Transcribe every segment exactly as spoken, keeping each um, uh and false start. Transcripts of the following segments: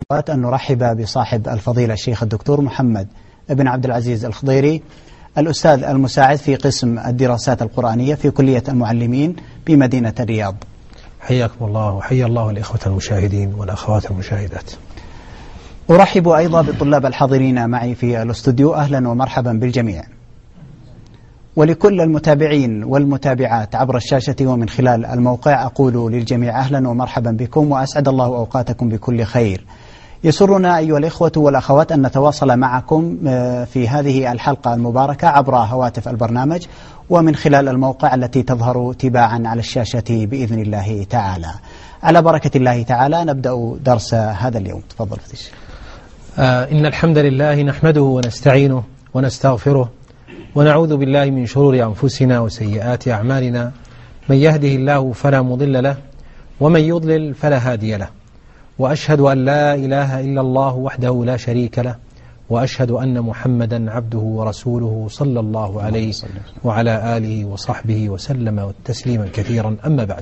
أن نرحب بصاحب الفضيلة الشيخ الدكتور محمد بن عبد العزيز الخضيري، الأستاذ المساعد في قسم الدراسات القرآنية في كلية المعلمين بمدينة الرياض. حياكم الله وحيا الله الإخوة المشاهدين والأخوات المشاهدات. أرحب أيضا بالطلاب الحاضرين معي في الاستوديو، أهلا ومرحبا بالجميع. ولكل المتابعين والمتابعات عبر الشاشة ومن خلال الموقع أقول للجميع أهلا ومرحبا بكم وأسعد الله أوقاتكم بكل خير. يسرنا أيها الإخوة والأخوات أن نتواصل معكم في هذه الحلقة المباركة عبر هواتف البرنامج ومن خلال الموقع التي تظهر تباعا على الشاشة بإذن الله تعالى. على بركة الله تعالى نبدأ درس هذا اليوم. تفضل فتش. آه إن الحمد لله نحمده ونستعينه ونستغفره ونعوذ بالله من شرور أنفسنا وسيئات أعمالنا، من يهده الله فلا مضل له ومن يضلل فلا هادي له، وأشهد أن لا إله إلا الله وحده لا شريك له، وأشهد أن محمدا عبده ورسوله صلى الله عليه وعلى آله وصحبه وسلم تسليما كثيرا. أما بعد،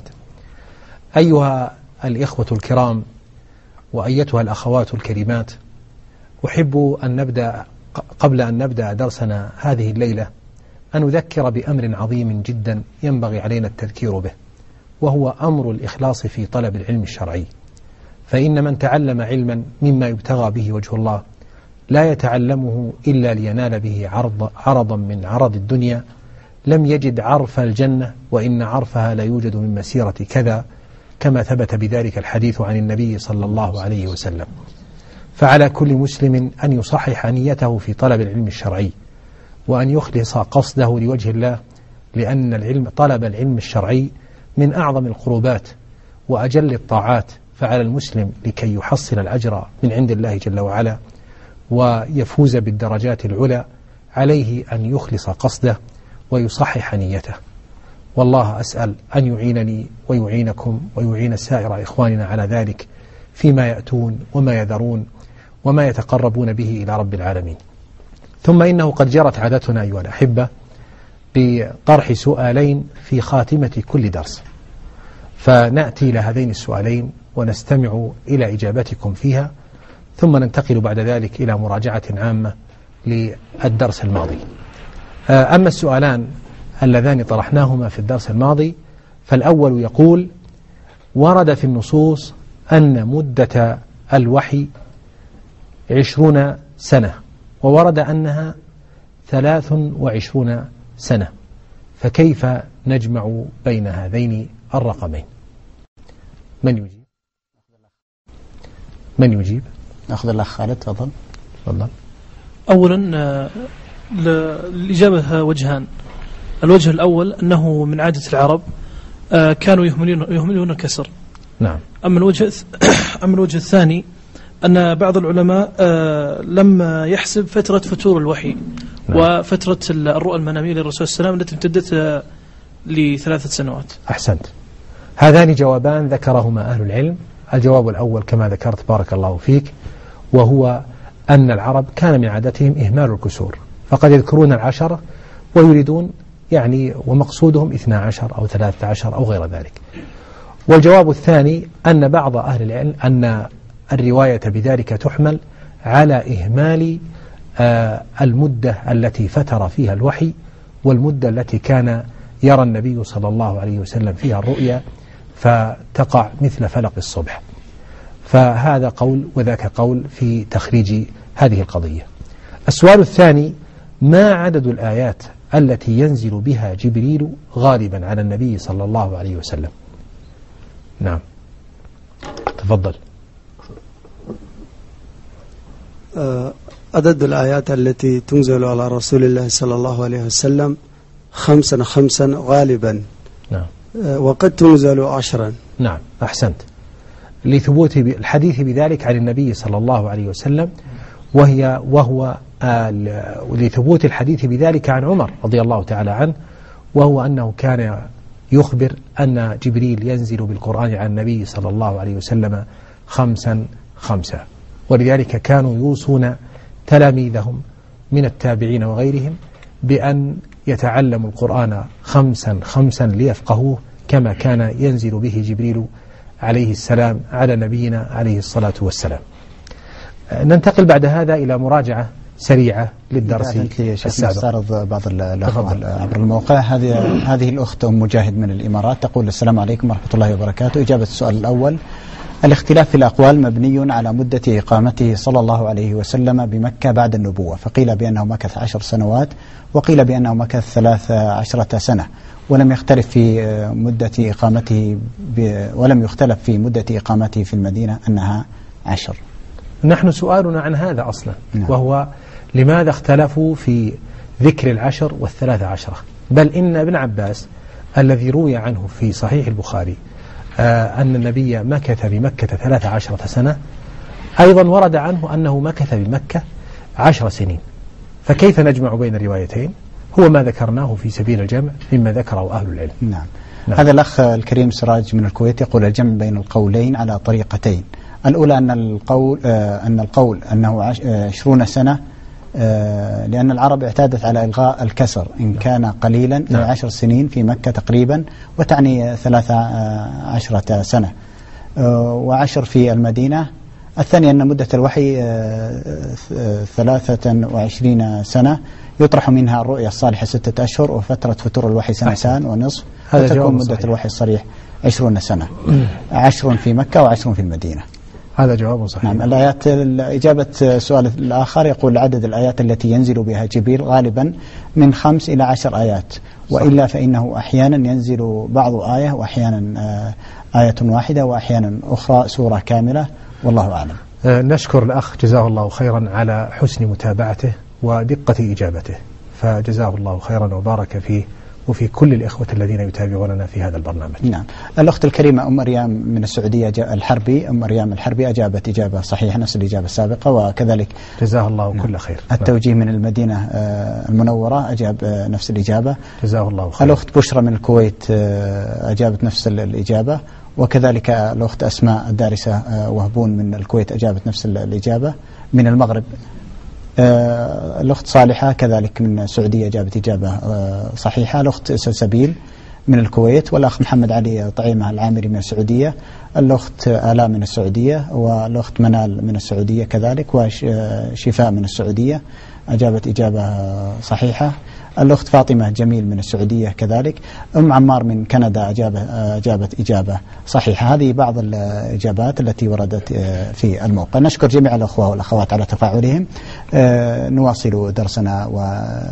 أيها الإخوة الكرام وأيتها الأخوات الكريمات، أحب أن نبدأ قبل أن نبدأ درسنا هذه الليلة أن نذكر بأمر عظيم جدا ينبغي علينا التذكير به، وهو أمر الإخلاص في طلب العلم الشرعي. فإن من تعلم علما مما يبتغى به وجه الله لا يتعلمه إلا لينال به عرض عرضا من عرض الدنيا لم يجد عرف الجنة، وإن عرفها لا يوجد من مسيرة كذا، كما ثبت بذلك الحديث عن النبي صلى الله عليه وسلم. فعلى كل مسلم أن يصحح نيته في طلب العلم الشرعي، وأن يخلص قصده لوجه الله، لأن العلم طلب العلم الشرعي من أعظم القربات وأجل الطاعات. فعلى المسلم لكي يحصل الأجر من عند الله جل وعلا ويفوز بالدرجات العلى عليه أن يخلص قصده ويصحح نيته. والله أسأل أن يعينني ويعينكم ويعين سائر إخواننا على ذلك فيما يأتون وما يذرون وما يتقربون به إلى رب العالمين. ثم إنه قد جرت عادتنا أيها الأحبة بطرح سؤالين في خاتمة كل درس، فنأتي إلى هذين السؤالين ونستمع إلى إجابتكم فيها، ثم ننتقل بعد ذلك إلى مراجعة عامة للدرس الماضي. أما السؤالان اللذان طرحناهما في الدرس الماضي، فالأول يقول: ورد في النصوص أن مدة الوحي عشرون سنة، وورد أنها ثلاث وعشرون سنة، فكيف نجمع بين هذين الرقمين؟ من يجيب؟ من يجيب؟ أخذ الأخ خالد. تفضل. تفضل. أولا الإجابة وجهان. الوجه الأول أنه من عادة العرب كانوا يهملون يهملون الكسر. نعم. أما الوجه أما الوجه الثاني أن بعض العلماء لم يحسب فترة فتور الوحي. نعم. وفترة الرؤى المنامية للرسول صلى الله عليه وسلم التي امتدت لثلاثة سنوات. أحسنت. هذان جوابان ذكرهما أهل العلم. الجواب الأول كما ذكرت بارك الله فيك، وهو أن العرب كان من عادتهم إهمال الكسور، فقد يذكرون العشرة ويريدون يعني ومقصودهم اثنا عشر أو ثلاثة عشر أو غير ذلك. والجواب الثاني أن بعض أهل العلم أن الرواية بذلك تحمل على إهمال آه المدة التي فتر فيها الوحي، والمدة التي كان يرى النبي صلى الله عليه وسلم فيها الرؤيا فتقع مثل فلق الصبح. فهذا قول وذاك قول في تخريج هذه القضية. السؤال الثاني: ما عدد الآيات التي ينزل بها جبريل غالبا على النبي صلى الله عليه وسلم؟ نعم، تفضل. عدد الآيات التي تنزل على رسول الله صلى الله عليه وسلم خمسا خمسا غالبا. نعم. وقد تنزل عشرا. نعم، أحسنت. لثبوت الحديث بذلك عن النبي صلى الله عليه وسلم، وهي وهو لثبوت الحديث بذلك عن عمر رضي الله تعالى عنه، وهو أنه كان يخبر أن جبريل ينزل بالقرآن عن النبي صلى الله عليه وسلم خمسا خمسا. ولذلك كانوا يوصون تلاميذهم من التابعين وغيرهم بأن يتعلموا القرآن خمسا خمسا ليفقهوه كما كان ينزل به جبريل عليه السلام على نبينا عليه الصلاة والسلام. ننتقل بعد هذا إلى مراجعة سريعة للدرس السابق. استعرض بعض الأخوة عبر الموقع. هذه هذه الأخت أم مجاهد من الإمارات تقول: السلام عليكم ورحمة الله وبركاته. إجابة السؤال الأول: الاختلاف في الأقوال مبني على مدة إقامته صلى الله عليه وسلم بمكة بعد النبوة، فقيل بأنه مكث عشر سنوات وقيل بأنه مكث ثلاث عشرة سنة، ولم يختلف في مدة إقامته ولم يختلف في مدة إقامته في المدينة أنها عشر. نحن سؤالنا عن هذا أصلا، نعم. وهو لماذا اختلفوا في ذكر العشر والثلاث عشرة؟ بل إن ابن عباس الذي روي عنه في صحيح البخاري آه أن النبي مكث بمكة ثلاث عشرة سنة، أيضا ورد عنه أنه مكث بمكة عشر سنين، فكيف نجمع بين الروايتين؟ هو ما ذكرناه في سبيل الجمع مما ذكره أهل العلم. نعم. نعم. هذا الأخ الكريم سراج من الكويت يقول: الجمع بين القولين على طريقتين. الأولى أن القول آه أن القول أنه عشرون سنة آه لأن العرب اعتادت على إلغاء الكسر إن كان قليلا، نعم. عشر سنين في مكة تقريبا، وتعني ثلاثة عشرة سنة آه وعشر في المدينة. الثانية أن مدة الوحي آه ثلاثة وعشرين سنة، يطرح منها الرؤيا الصالحة ستة أشهر، وفترة فتور الوحي سنتان ونصف، فتكون مدة صحيح. الوحي الصريح عشرون سنة، عشر في مكة وعشر في المدينة. هذا جواب صحيح. نعم. الآيات إجابة السؤال الآخر يقول: عدد الآيات التي ينزل بها جبريل غالبا من خمس إلى عشر آيات، وإلا فإنه أحيانا ينزل بعض آية، وأحيانا آية واحدة، وأحيانا أخرى سورة كاملة، والله أعلم. نشكر الأخ جزاه الله خيرا على حسن متابعته ودقة إجابته، فجزاه الله خيرا وبارك فيه وفي كل الإخوة الذين يتابعوننا في هذا البرنامج. نعم. الأخت الكريمة أم مريم من السعودية الحربي أم مريم الحربي أجابت إجابة صحيحة نفس الإجابة السابقة، وكذلك جزاه الله نعم. كل خير. التوجيه من المدينة المنورة أجاب نفس الإجابة، جزاه الله خير. الأخت بشرى من الكويت أجابت نفس الإجابة، وكذلك الأخت أسماء الدارسة وهبون من الكويت أجابت نفس الإجابة. من المغرب آه الأخت صالحة كذلك من السعودية جابت إجابة آه صحيحة. الأخت سلسبيل من الكويت، والأخ محمد علي طعيمة العامري من السعودية، الأخت آلاء من السعودية، والأخت منال من السعودية كذلك، وشفاء من السعودية أجابت إجابة صحيحة. الأخت فاطمة جميل من السعودية كذلك. أم عمار من كندا أجابت إجابة صحيحة. هذه بعض الإجابات التي وردت في الموقع. نشكر جميع الأخوة والأخوات على تفاعلهم. نواصل درسنا و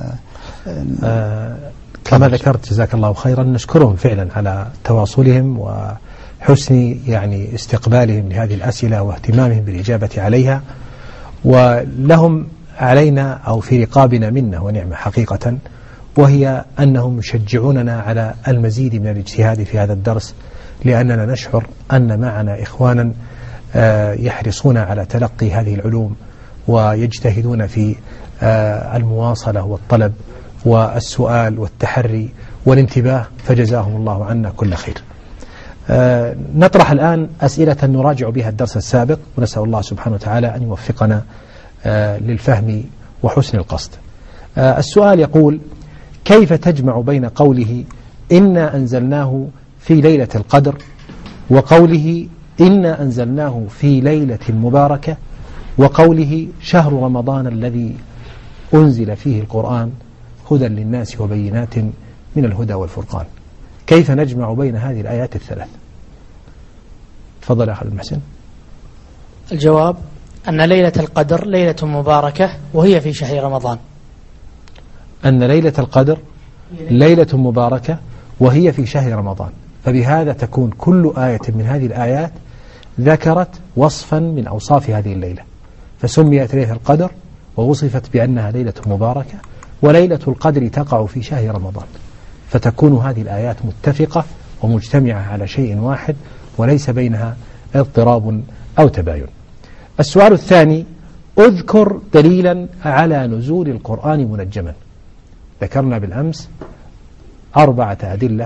آه كما ذكرت جزاك الله خيرا، نشكرهم فعلا على تواصلهم وحسن يعني استقبالهم لهذه الأسئلة واهتمامهم بالإجابة عليها، ولهم علينا أو في رقابنا منة ونعمة حقيقة، وهي أنهم يشجعوننا على المزيد من الاجتهاد في هذا الدرس، لأننا نشعر أن معنا إخوانا يحرصون على تلقي هذه العلوم ويجتهدون في المواصلة والطلب والسؤال والتحري والانتباه، فجزاهم الله عنا كل خير. نطرح الآن أسئلة نراجع بها الدرس السابق، ونسأل الله سبحانه وتعالى أن يوفقنا للفهم وحسن القصد. السؤال يقول: كيف تجمع بين قوله إنا أنزلناه في ليلة القدر وقوله إنا أنزلناه في ليلة مباركة وقوله شهر رمضان الذي أنزل فيه القرآن هدى للناس وبينات من الهدى والفرقان؟ كيف نجمع بين هذه الآيات الثلاث؟ تفضل يا خالد المحسن. الجواب أن ليلة القدر ليلة مباركة وهي في شهر رمضان. أن ليلة القدر ليلة مباركة وهي في شهر رمضان، فبهذا تكون كل آية من هذه الآيات ذكرت وصفا من أوصاف هذه الليلة، فسميت ليلة القدر ووصفت بأنها ليلة مباركة، وليلة القدر تقع في شهر رمضان، فتكون هذه الآيات متفقة ومجتمعة على شيء واحد وليس بينها اضطراب أو تباين. السؤال الثاني: اذكر دليلا على نزول القرآن منجما. ذكرنا بالأمس أربعة أدلة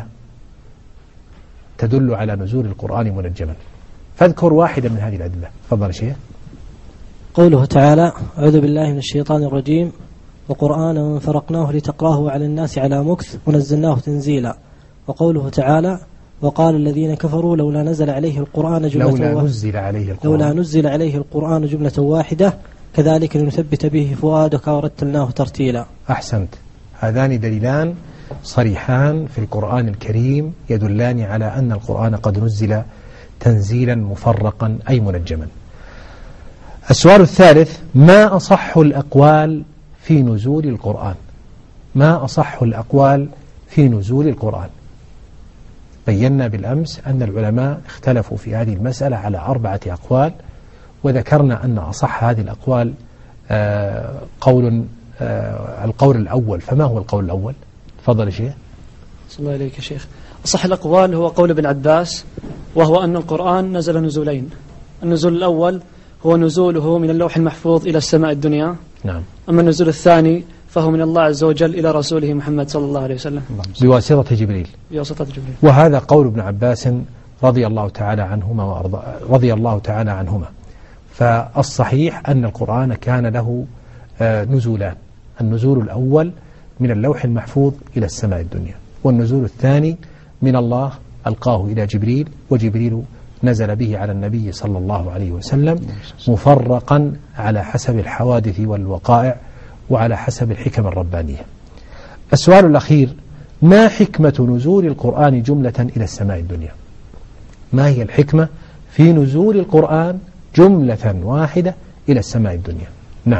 تدل على نزول القرآن منجما، فاذكر واحدة من هذه الأدلة. تفضل شيخ. قوله تعالى: أعوذ بالله من الشيطان الرجيم وقرآنا فرقناه لتقراه على الناس على مكث ونزلناه تنزيلا. وقوله تعالى: وقال الذين كفروا لولا نزل عليه القرآن جملة لولا واحدة نزل عليه القرآن لولا نزل عليه القرآن جملة واحدة كذلك لنثبت به فؤادك ورتلناه ترتيلا. أحسنت. هذان دليلان صريحان في القرآن الكريم يدلان على أن القرآن قد نزل تنزيلا مفرقا أي منجما. السؤال الثالث: ما أصح الأقوال في نزول القرآن؟ ما أصح الأقوال في نزول القرآن؟ بينا بالأمس أن العلماء اختلفوا في هذه المسألة على أربعة أقوال، وذكرنا أن أصح هذه الأقوال آه قول آه القول الأول. فما هو القول الأول؟ تفضل يا شيخ. صلى الله عليك يا شيخ. أصح الأقوال هو قول ابن عباس، وهو أن القرآن نزل نزولين. النزول الأول هو نزوله من اللوح المحفوظ إلى السماء الدنيا. نعم. أما النزول الثاني فهو من الله عز وجل إلى رسوله محمد صلى الله عليه وسلم بواسطة جبريل. بواسطة جبريل. وهذا قول ابن عباس رضي الله تعالى عنهما وأرضى رضي الله تعالى عنهما. فالصحيح أن القرآن كان له نزولان: النزول الأول من اللوح المحفوظ إلى السماء الدنيا، والنزول الثاني من الله ألقاه إلى جبريل، وجبريل نزل به على النبي صلى الله عليه وسلم مفرقا على حسب الحوادث والوقائع وعلى حسب الحكم الربانية. السؤال الأخير: ما حكمة نزول القرآن جملة إلى السماء الدنيا؟ ما هي الحكمة في نزول القرآن جملة واحدة إلى السماء الدنيا؟ نعم.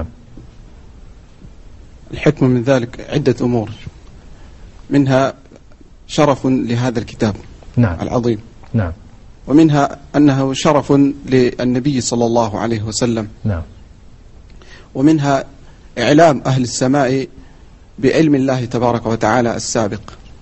الحكمة من ذلك عدة أمور، منها شرف لهذا الكتاب نعم. العظيم، نعم. ومنها أنه شرف للنبي صلى الله عليه وسلم، نعم. ومنها إعلام أهل السماء بعلم الله تبارك وتعالى السابق.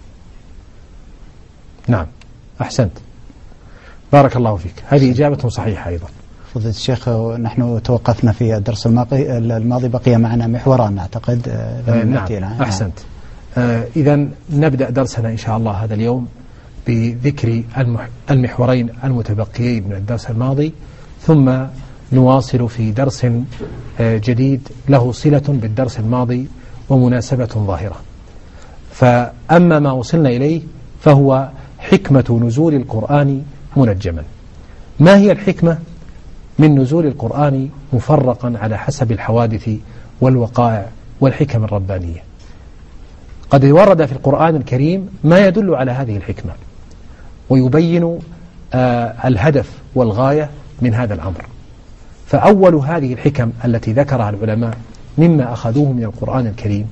نعم. أحسنت، بارك الله فيك. هذه إجابة صحيحة أيضا. فضيلة الشيخ، نحن توقفنا في الدرس الماضي، بقي معنا محوران أعتقد لم نأتي نعم. أحسنت. آه إذا نبدأ درسنا إن شاء الله هذا اليوم بذكر المحورين المتبقيين من الدرس الماضي، ثم نواصل في درس جديد له صلة بالدرس الماضي ومناسبة ظاهرة. فأما ما وصلنا إليه فهو حكمة نزول القرآن منجما. ما هي الحكمة من نزول القرآن مفرقا على حسب الحوادث والوقائع والحكم الربانية؟ قد ورد في القرآن الكريم ما يدل على هذه الحكمة ويبين آه الهدف والغاية من هذا الأمر. فأول هذه الحكم التي ذكرها العلماء مما أخذوه من القرآن الكريم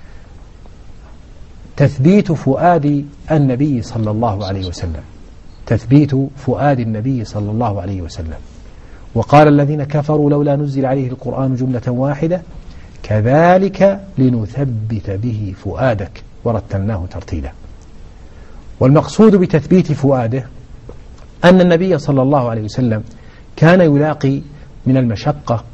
تثبيت فؤاد النبي صلى الله عليه وسلم، تثبيت فؤاد النبي صلى الله عليه وسلم. وقال الذين كفروا لولا نزل عليه القرآن جملة واحدة كذلك لنثبت به فؤادك ورتلناه ترتيلا. والمقصود بتثبيت فؤاده أن النبي صلى الله عليه وسلم كان يلاقي من المشقة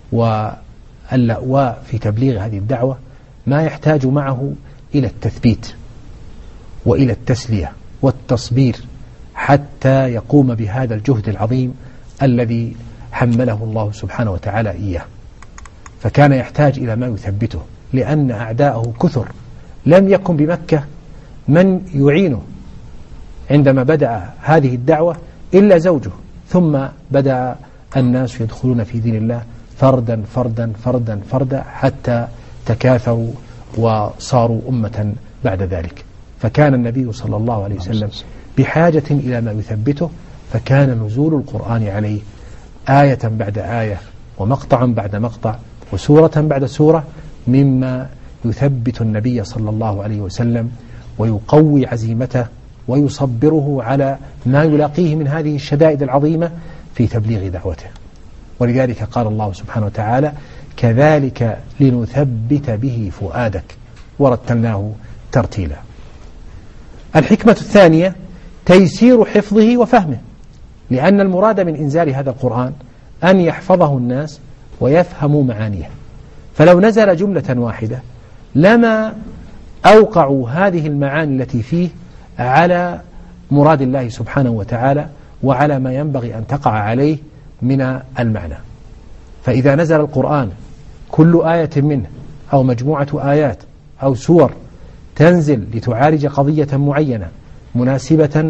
واللأواء في تبليغ هذه الدعوة ما يحتاج معه إلى التثبيت وإلى التسلية والتصبير حتى يقوم بهذا الجهد العظيم الذي حمله الله سبحانه وتعالى إياه. فكان يحتاج إلى ما يثبته، لأن أعداءه كثر، لم يكن بمكة من يعينه عندما بدأ هذه الدعوة إلا زوجه، ثم بدأ الناس يدخلون في دين الله فردا فردا فردا فردا حتى تكاثروا وصاروا أمة بعد ذلك. فكان النبي صلى الله عليه وسلم بحاجة إلى ما يثبته، فكان نزول القرآن عليه آية بعد آية ومقطعا بعد مقطع وسورة بعد سورة مما يثبت النبي صلى الله عليه وسلم ويقوي عزيمته ويصبره على ما يلاقيه من هذه الشدائد العظيمة في تبليغ دعوته. ولذلك قال الله سبحانه وتعالى كذلك لنثبت به فؤادك ورتلناه ترتيلا. الحكمة الثانية تيسير حفظه وفهمه، لأن المراد من إنزال هذا القرآن أن يحفظه الناس ويفهموا معانيه. فلو نزل جملة واحدة لما أوقعوا هذه المعاني التي فيه على مراد الله سبحانه وتعالى وعلى ما ينبغي أن تقع عليه من المعنى. فإذا نزل القرآن كل آية منه أو مجموعة آيات أو سور تنزل لتعالج قضية معينة مناسبة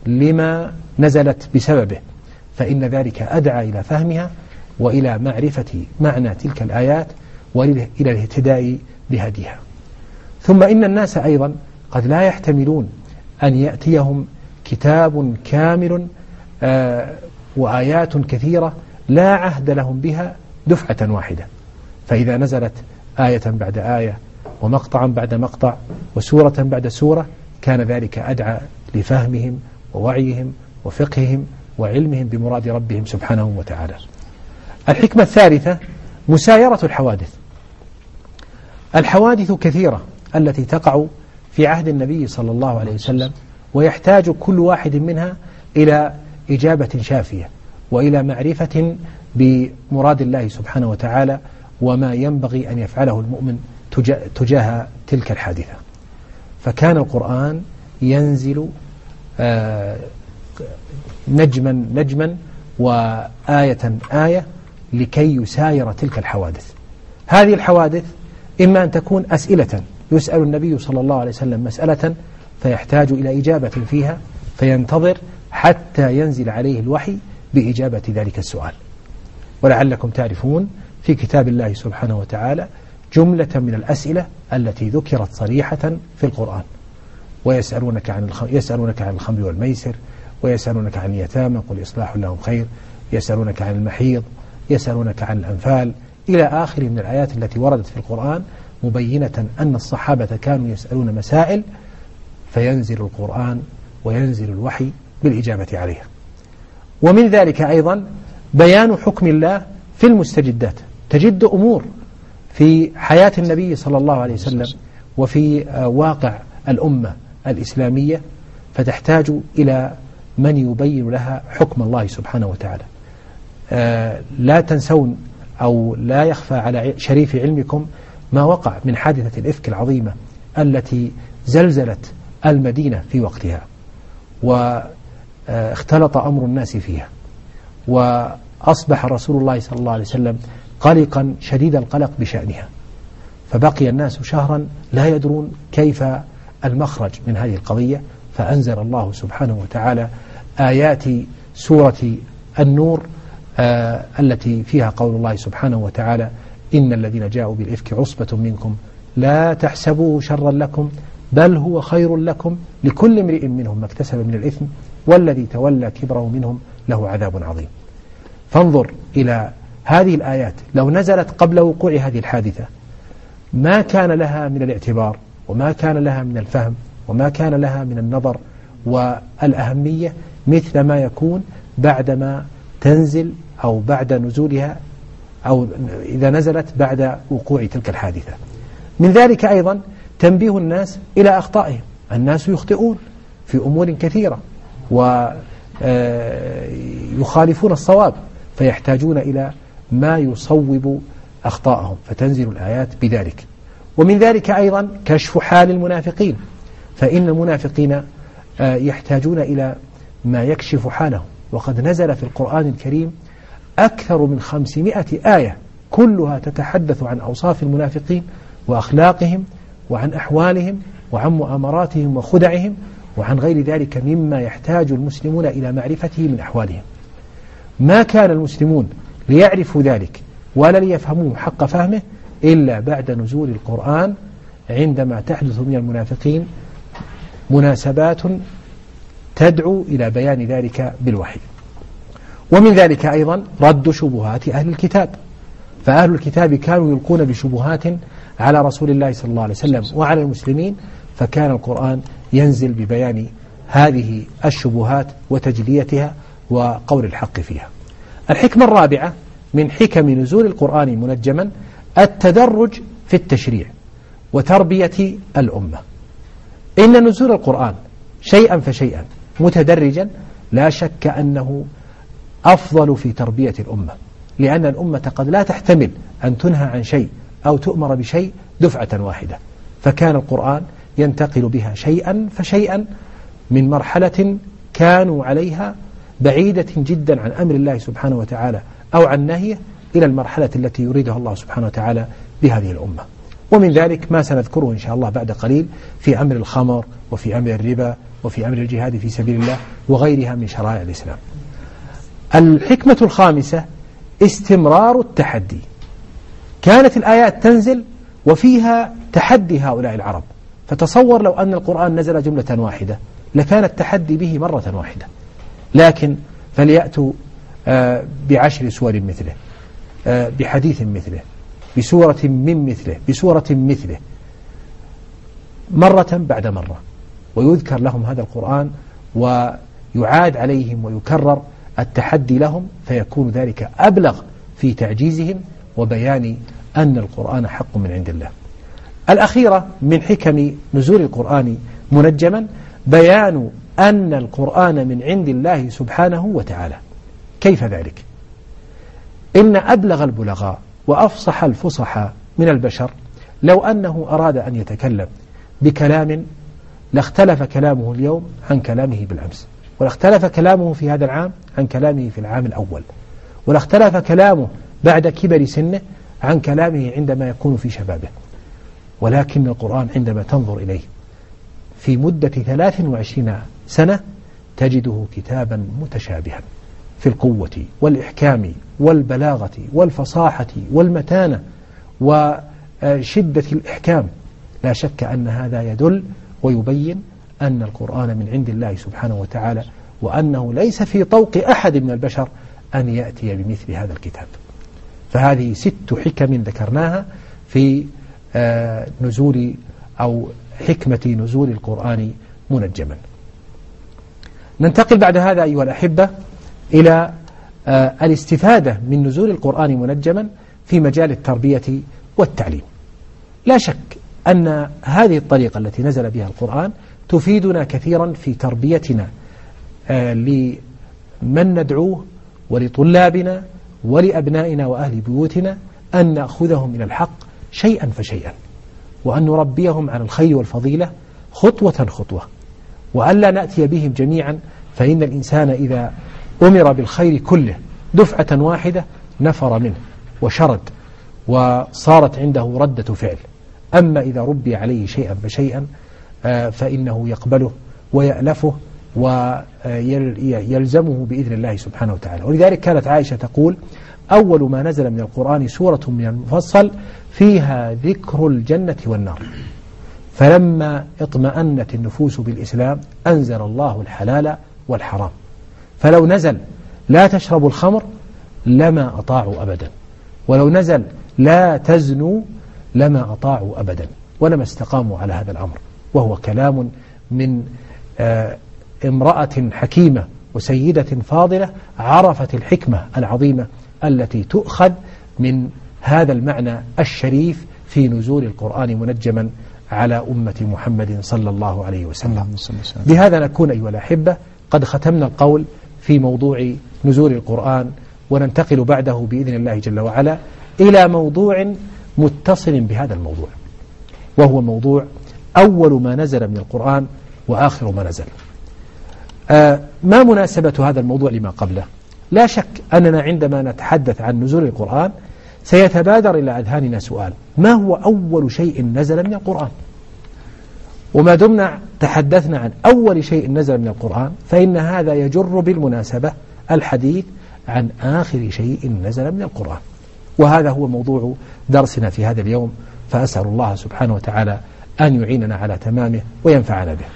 لما نزلت بسببه، فإن ذلك أدعى إلى فهمها وإلى معرفة معنى تلك الآيات وإلى الاهتداء بهديها. ثم إن الناس أيضا قد لا يحتملون أن يأتيهم كتاب كامل آه وآيات كثيرة لا عهد لهم بها دفعة واحدة، فإذا نزلت آية بعد آية ومقطعا بعد مقطع وسورة بعد سورة كان ذلك أدعى لفهمهم ووعيهم وفقههم وعلمهم بمراد ربهم سبحانه وتعالى. الحكمة الثالثة مسايرة الحوادث. الحوادث كثيرة التي تقع في عهد النبي صلى الله عليه وسلم، ويحتاج كل واحد منها إلى إجابة شافية وإلى معرفة بمراد الله سبحانه وتعالى وما ينبغي أن يفعله المؤمن تجاه تلك الحادثة. فكان القرآن ينزل آه نجما نجما وآية آية لكي يساير تلك الحوادث. هذه الحوادث إما أن تكون أسئلة، يسأل النبي صلى الله عليه وسلم مسألة فيحتاج إلى إجابة فيها فينتظر حتى ينزل عليه الوحي بإجابة ذلك السؤال. ولعلكم تعرفون في كتاب الله سبحانه وتعالى جملة من الأسئلة التي ذكرت صريحة في القرآن. ويسألونك عن الخمر, يسألونك عن الخمر والميسر، ويسألونك عن اليتامى قل إصلاح لهم خير، يسألونك عن المحيض، يسألونك عن الأنفال، إلى آخر من الآيات التي وردت في القرآن مبينة أن الصحابة كانوا يسألون مسائل فينزل القرآن وينزل الوحي بالإجابة عليها. ومن ذلك أيضا بيان حكم الله في المستجدات. تجد أمور في حياة النبي صلى الله عليه وسلم وفي واقع الأمة الإسلامية فتحتاج إلى من يبين لها حكم الله سبحانه وتعالى. لا تنسون أو لا يخفى على شريف علمكم ما وقع من حادثة الإفك العظيمة التي زلزلت المدينة في وقتها واختلط أمر الناس فيها، وأصبح رسول الله صلى الله عليه وسلم قلقا شديد القلق بشأنها، فبقي الناس شهرا لا يدرون كيف المخرج من هذه القضية، فأنزل الله سبحانه وتعالى آيات سورة النور آه التي فيها قول الله سبحانه وتعالى إن الذين جاءوا بالإفك عصبة منكم لا تحسبوه شرا لكم بل هو خير لكم لكل امرئ منهم ما اكتسب من الإثم والذي تولى كبره منهم له عذاب عظيم. فانظر إلى هذه الآيات لو نزلت قبل وقوع هذه الحادثة ما كان لها من الاعتبار وما كان لها من الفهم وما كان لها من النظر والأهمية مثل ما يكون بعدما تنزل أو بعد نزولها أو إذا نزلت بعد وقوع تلك الحادثة. من ذلك أيضا تنبيه الناس إلى أخطائهم. الناس يخطئون في أمور كثيرة ويخالفون الصواب فيحتاجون إلى ما يصوب أخطاءهم فتنزل الآيات بذلك. ومن ذلك أيضا كشف حال المنافقين، فإن المنافقين يحتاجون إلى ما يكشف حالهم، وقد نزل في القرآن الكريم أكثر من خمسمائة آية كلها تتحدث عن أوصاف المنافقين وأخلاقهم وعن أحوالهم وعن مؤامراتهم وخدعهم وعن غير ذلك مما يحتاج المسلمون إلى معرفته من أحوالهم. ما كان المسلمون ليعرفوا ذلك ولا ليفهموه حق فهمه إلا بعد نزول القرآن، عندما تحدث من المنافقين مناسبات تدعو إلى بيان ذلك بالوحي. ومن ذلك أيضا رد شبهات أهل الكتاب، فأهل الكتاب كانوا يلقون بشبهات على رسول الله صلى الله عليه وسلم وعلى المسلمين، فكان القرآن ينزل ببيان هذه الشبهات وتجليتها وقول الحق فيها. الحكمة الرابعة من حكم نزول القرآن منجما التدرج في التشريع وتربية الأمة. إن نزول القرآن شيئا فشيئا متدرجا لا شك أنه أفضل في تربية الأمة، لأن الأمة قد لا تحتمل أن تنهى عن شيء أو تؤمر بشيء دفعة واحدة، فكان القرآن ينتقل بها شيئا فشيئا من مرحلة كانوا عليها بعيدة جدا عن أمر الله سبحانه وتعالى أو عن نهيه إلى المرحلة التي يريدها الله سبحانه وتعالى بهذه الأمة. ومن ذلك ما سنذكره إن شاء الله بعد قليل في أمر الخمر وفي أمر الربا وفي أمر الجهاد في سبيل الله وغيرها من شرائع الإسلام. الحكمة الخامسة استمرار التحدي. كانت الآيات تنزل وفيها تحدي هؤلاء العرب، فتصور لو أن القرآن نزل جملة واحدة لكان التحدي به مرة واحدة، لكن فليأتوا آه بعشر سور مثله، آه بحديث مثله، بسورة من مثله، بسورة مثله، مرة بعد مرة، ويذكر لهم هذا القرآن ويعاد عليهم ويكرر التحدي لهم، فيكون ذلك أبلغ في تعجيزهم وبيان أن القرآن حق من عند الله. الأخيرة من حكم نزول القرآن منجما بيان أن القرآن من عند الله سبحانه وتعالى. كيف ذلك؟ إن أبلغ البلغاء وأفصح الفصحاء من البشر لو أنه أراد أن يتكلم بكلام لاختلف كلامه اليوم عن كلامه بالأمس، ولاختلف كلامه في هذا العام عن كلامه في العام الأول، ولاختلف كلامه بعد كبر سنه عن كلامه عندما يكون في شبابه. ولكن القرآن عندما تنظر إليه في مدة ثلاث وعشرين سنة تجده كتابا متشابها في القوة والإحكام والبلاغة والفصاحة والمتانة وشدة الإحكام. لا شك أن هذا يدل ويبين أن القرآن من عند الله سبحانه وتعالى، وأنه ليس في طوق أحد من البشر أن يأتي بمثل هذا الكتاب. فهذه ست حكم ذكرناها في نزول أو حكمة نزول القرآن منجما. ننتقل بعد هذا أيها الأحبة إلى الاستفادة من نزول القرآن منجما في مجال التربية والتعليم. لا شك أن هذه الطريقة التي نزل بها القرآن تفيدنا كثيرا في تربيتنا لمن ندعوه ولطلابنا ولأبنائنا وأهل بيوتنا، أن نأخذهم إلى الحق شيئا فشيئا، وأن نربيهم على الخير والفضيلة خطوة خطوة، وأن لا نأتي بهم جميعا، فإن الإنسان إذا أمر بالخير كله دفعة واحدة نفر منه وشرد وصارت عنده ردة فعل. أما إذا ربي عليه شيئا فشيئا فإنه يقبله ويألفه ويلزمه بإذن الله سبحانه وتعالى. ولذلك كانت عائشة تقول: أول ما نزل من القرآن سورة من المفصل فيها ذكر الجنة والنار، فلما اطمأنت النفوس بالإسلام أنزل الله الحلال والحرام، فلو نزل لا تشربوا الخمر لما أطاعوا أبدا، ولو نزل لا تزنوا لما أطاعوا أبدا، ولما استقاموا على هذا الأمر. وهو كلام من آه امرأة حكيمة وسيدة فاضلة عرفت الحكمة العظيمة التي تؤخذ من هذا المعنى الشريف في نزول القرآن منجما على أمة محمد صلى الله عليه وسلم. بهذا نكون أيها الأحبة قد ختمنا القول في موضوع نزول القرآن، وننتقل بعده بإذن الله جل وعلا إلى موضوع متصل بهذا الموضوع، وهو موضوع أول ما نزل من القرآن وآخر ما نزل. آه ما مناسبة هذا الموضوع لما قبله؟ لا شك أننا عندما نتحدث عن نزول القرآن سيتبادر إلى أذهاننا سؤال: ما هو أول شيء نزل من القرآن؟ وما دمنا تحدثنا عن أول شيء نزل من القرآن فإن هذا يجر بالمناسبة الحديث عن آخر شيء نزل من القرآن، وهذا هو موضوع درسنا في هذا اليوم، فأسأل الله سبحانه وتعالى أن يعيننا على تمامه وينفعنا به.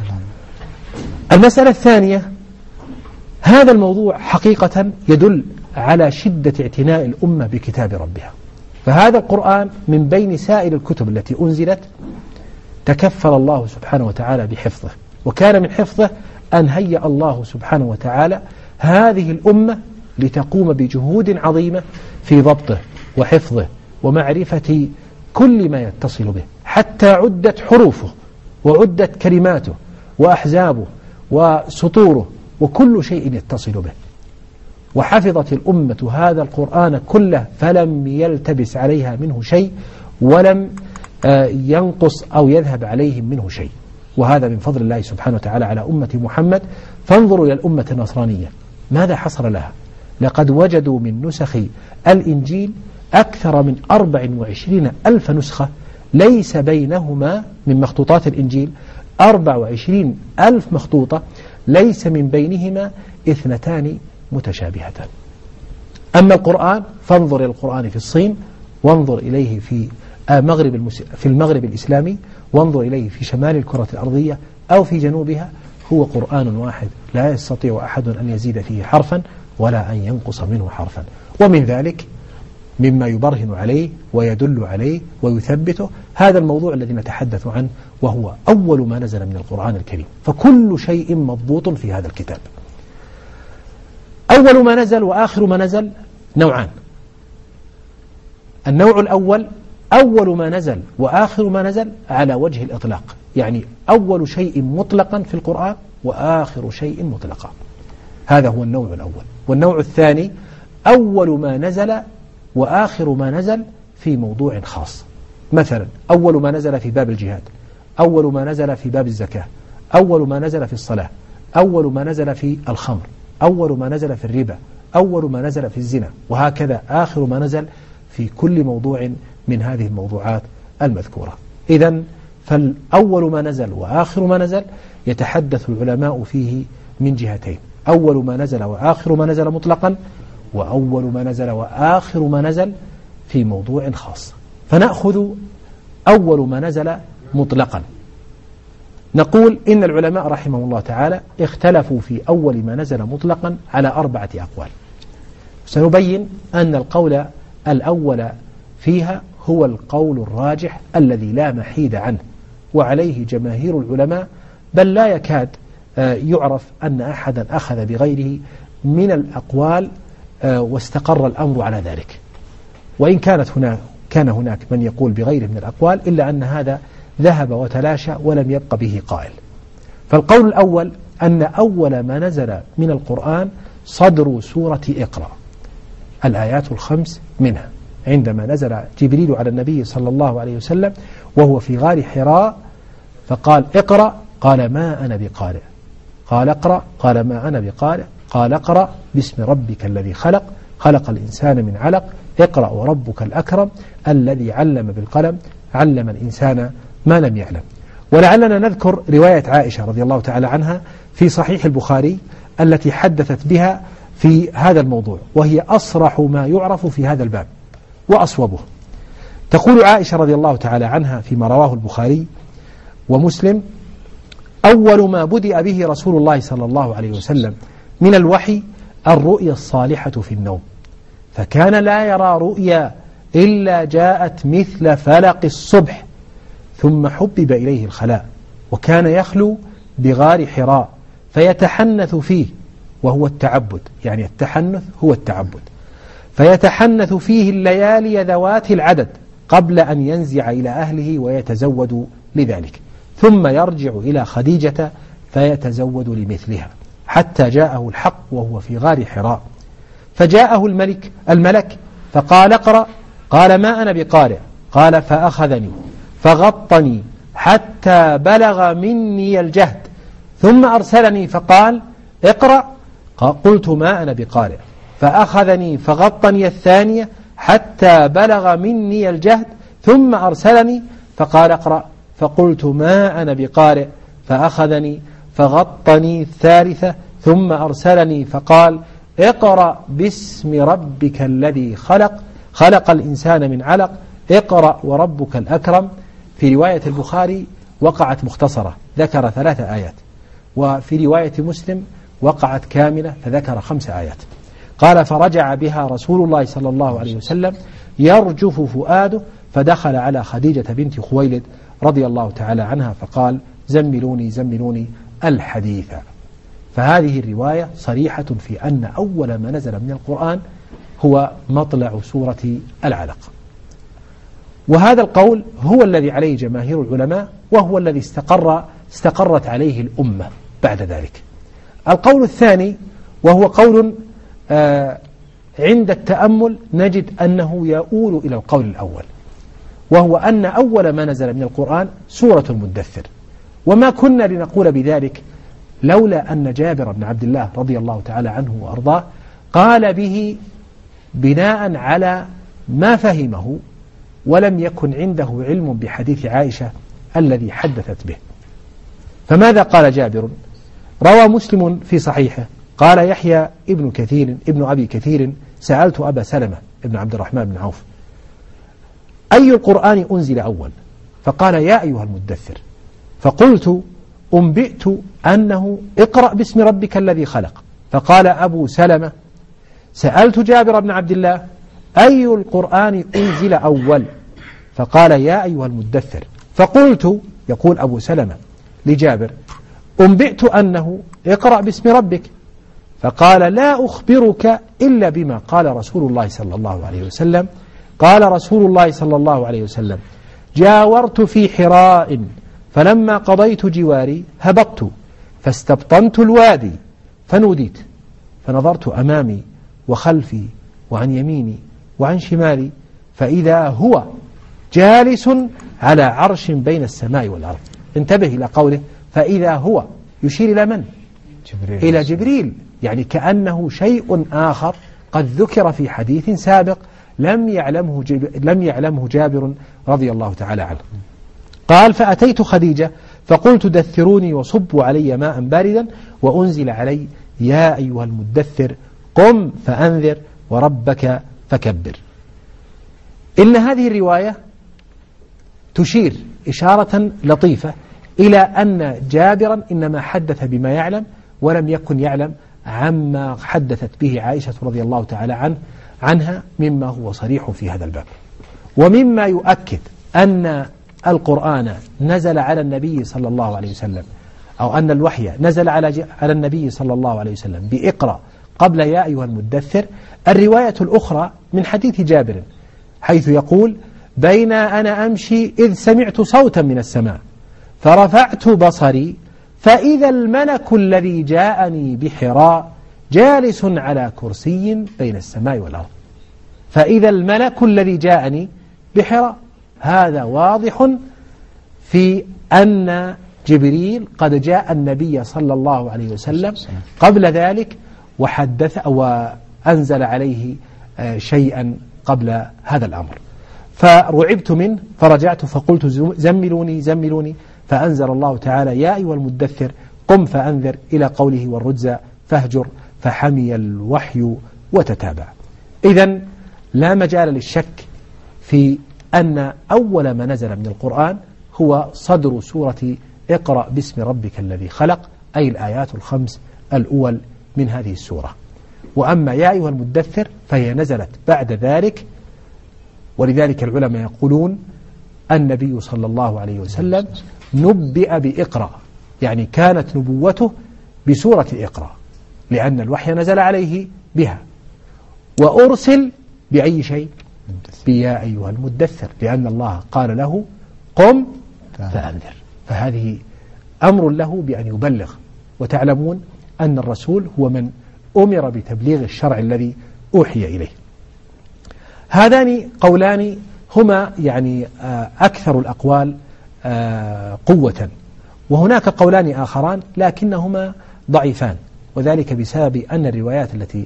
المسألة الثانية: هذا الموضوع حقيقة يدل على شدة اعتناء الأمة بكتاب ربها، فهذا القرآن من بين سائر الكتب التي أنزلت تكفل الله سبحانه وتعالى بحفظه، وكان من حفظه أن هيأ الله سبحانه وتعالى هذه الأمة لتقوم بجهود عظيمة في ضبطه وحفظه ومعرفة كل ما يتصل به، حتى عدت حروفه وعدت كلماته وأحزابه وسطوره وكل شيء يتصل به. وحفظت الأمة هذا القرآن كله فلم يلتبس عليها منه شيء، ولم ينقص أو يذهب عليهم منه شيء، وهذا من فضل الله سبحانه وتعالى على أمة محمد. فانظروا إلى الأمة النصرانية ماذا حصل لها؟ لقد وجدوا من نسخ الإنجيل أكثر من أربع وعشرين ألف نسخة ليس بينهما من مخطوطات الإنجيل أربع وعشرين ألف مخطوطة ليس من بينهما اثنتان متشابهتان. أما القرآن فانظر إلى القرآن في الصين، وانظر إليه في مغرب المس... في المغرب الإسلامي، وانظر إليه في شمال الكرة الأرضية أو في جنوبها، هو قرآن واحد لا يستطيع أحد أن يزيد فيه حرفا ولا أن ينقص منه حرفا. ومن ذلك مما يبرهن عليه ويدل عليه ويثبته هذا الموضوع الذي نتحدث عنه، وهو أول ما نزل من القرآن الكريم، فكل شيء مضبوط في هذا الكتاب. أول ما نزل وآخر ما نزل نوعان. النوع الأول أول ما نزل وآخر ما نزل على وجه الإطلاق، يعني أول شيء مطلقا في القرآن وآخر شيء مطلقا، هذا هو النوع الأول. والنوع الثاني أول ما نزل وآخر ما نزل في موضوع خاص، مثلا أول ما نزل في باب الجهاد، أول ما نزل في باب الزكاة، أول ما نزل في الصلاة، أول ما نزل في الخمر، أول ما نزل في الربا، أول ما نزل في الزنا، وهكذا آخر ما نزل في كل موضوع من هذه الموضوعات المذكورة. إذن فالأول ما نزل وآخر ما نزل يتحدث العلماء فيه من جهتين: أول ما نزل وآخر ما نزل مطلقا، وأول ما نزل وآخر ما نزل في موضوع خاص. فنأخذ أول ما نزل مطلقا. نقول إن العلماء رحمه الله تعالى اختلفوا في أول ما نزل مطلقا على أربعة أقوال. سنبين أن القول الأول فيها هو القول الراجح الذي لا محيد عنه، وعليه جماهير العلماء، بل لا يكاد يعرف أن أحدا أخذ بغيره من الأقوال واستقر الأمر على ذلك. وإن كانت هناك كان هناك من يقول بغيره من الأقوال، إلا أن هذا ذهب وتلاشى ولم يبق به قائل. فالقول الأول أن أول ما نزل من القرآن صدر سورة اقرأ، الآيات الخمس منها، عندما نزل جبريل على النبي صلى الله عليه وسلم وهو في غار حراء فقال اقرأ، قال ما أنا بقارئ، قال اقرأ، قال ما أنا بقارئ، قال اقرأ باسم ربك الذي خلق، خلق الإنسان من علق، اقرأ وربك الأكرم الذي علم بالقلم، علم الإنسان ما لم يعلم. ولعلنا نذكر رواية عائشة رضي الله تعالى عنها في صحيح البخاري التي حدثت بها في هذا الموضوع، وهي أصرح ما يعرف في هذا الباب وأصوبه. تقول عائشة رضي الله تعالى عنها فيما رواه البخاري ومسلم: أول ما بدأ به رسول الله صلى الله عليه وسلم من الوحي الرؤيا الصالحة في النوم، فكان لا يرى رؤيا إلا جاءت مثل فلق الصبح، ثم حبب إليه الخلاء، وكان يخلو بغار حراء فيتحنث فيه، وهو التعبد، يعني التحنث هو التعبد، فيتحنث فيه الليالي ذوات العدد قبل أن ينزع إلى أهله ويتزود لذلك، ثم يرجع إلى خديجة فيتزود لمثلها، حتى جاءه الحق وهو في غار حراء، فجاءه الملك الملك فقال اقرأ، قال ما أنا بقارئ، قال فأخذني فغطني حتى بلغ مني الجهد، ثم أرسلني فقال اقرأ، قلت ما أنا بقارئ، فأخذني فغطني الثانية حتى بلغ مني الجهد، ثم أرسلني فقال اقرأ، فقلت ما أنا بقارئ، فأخذني فغطني الثالثة، ثم أرسلني فقال اقرأ باسم ربك الذي خلق، خلق الإنسان من علق، اقرأ وربك الأكرم. في رواية البخاري وقعت مختصرة ذكر ثلاث آيات، وفي رواية مسلم وقعت كاملة فذكر خمس آيات. قال فرجع بها رسول الله صلى الله عليه وسلم يرجف فؤاده، فدخل على خديجة بنت خويلد رضي الله تعالى عنها فقال زملوني زملوني الحديث. فهذه الرواية صريحة في أن أول ما نزل من القرآن هو مطلع سورة العلق، وهذا القول هو الذي عليه جماهير العلماء، وهو الذي استقر استقرت عليه الأمة بعد ذلك. القول الثاني وهو قول آه عند التأمل نجد أنه يؤول إلى القول الأول، وهو أن أول ما نزل من القرآن سورة المدثر، وما كنا لنقول بذلك لولا أن جابر بن عبد الله رضي الله تعالى عنه وأرضاه قال به بناء على ما فهمه، ولم يكن عنده علم بحديث عائشة الذي حدثت به. فماذا قال جابر؟ روى مسلم في صحيحه قال يحيى ابن كثير ابن أبي كثير سألت أبا سلمة ابن عبد الرحمن بن عوف أي القرآن أنزل أول؟ فقال يا أيها المدثر. فقلت أنبئت أنه اقرأ باسم ربك الذي خلق. فقال أبو سلمة سألت جابر بن عبد الله أي القرآن أنزل أول؟ فقال يا أيها المدثر. فقلت يقول أبو سلمة لجابر أنبئت أنه اقرأ باسم ربك. فقال لا أخبرك إلا بما قال رسول الله صلى الله عليه وسلم. قال رسول الله صلى الله عليه وسلم جاورت في حراء فلما قضيت جواري هبطت فاستبطنت الوادي فنوديت فنظرت أمامي وخلفي وعن يميني وعن شمالي فإذا هو جالس على عرش بين السماء والأرض. انتبه إلى قوله فإذا هو، يشير إلى من؟ جبريل. إلى جبريل، يعني كأنه شيء آخر قد ذكر في حديث سابق لم يعلمه, جب... لم يعلمه جابر رضي الله تعالى عنه. قال فأتيت خديجة فقلت دثروني وصبوا علي ماء باردا وأنزل علي يا أيها المدثر قم فأنذر وربك فكبر. إن هذه الرواية تشير إشارة لطيفة إلى أن جابرا إنما حدث بما يعلم ولم يكن يعلم عما حدثت به عائشة رضي الله تعالى عنه عنها مما هو صريح في هذا الباب. ومما يؤكد أن القرآن نزل على النبي صلى الله عليه وسلم أو أن الوحي نزل على على النبي صلى الله عليه وسلم بإقرأ قبل يا أيها المدثر الرواية الأخرى من حديث جابر حيث يقول بين أنا أمشي إذ سمعت صوتا من السماء فرفعت بصري فإذا الملك الذي جاءني بحراء جالس على كرسي بين السماء والأرض. فإذا الملك الذي جاءني بحراء، هذا واضح في أن جبريل قد جاء النبي صلى الله عليه وسلم قبل ذلك وحدث وأنزل عليه شيئا قبل هذا الأمر. فرعبت منه فرجعت فقلت زملوني زملوني فأنزل الله تعالى يا أيها المدثر قم فأنذر إلى قوله والرجز فاهجر فحمي الوحي وتتابع. إذن لا مجال للشك في أن أول ما نزل من القرآن هو صدر سورة اقرأ باسم ربك الذي خلق، أي الآيات الخمس الأول من هذه السورة. وأما يا أيها المدثر فهي نزلت بعد ذلك، ولذلك العلماء يقولون النبي صلى الله عليه وسلم نبئ بإقرأ، يعني كانت نبوته بسورة إقرأ لأن الوحي نزل عليه بها، وأرسل بأي شيء؟ بيا أيها المدثر، لأن الله قال له قم فأنذر. فهذه أمر له بأن يبلغ، وتعلمون أن الرسول هو من أمر بتبليغ الشرع الذي أوحي إليه. هذان قولان هما يعني أكثر الأقوال قوة، وهناك قولان آخران لكنهما ضعيفان، وذلك بسبب أن الروايات التي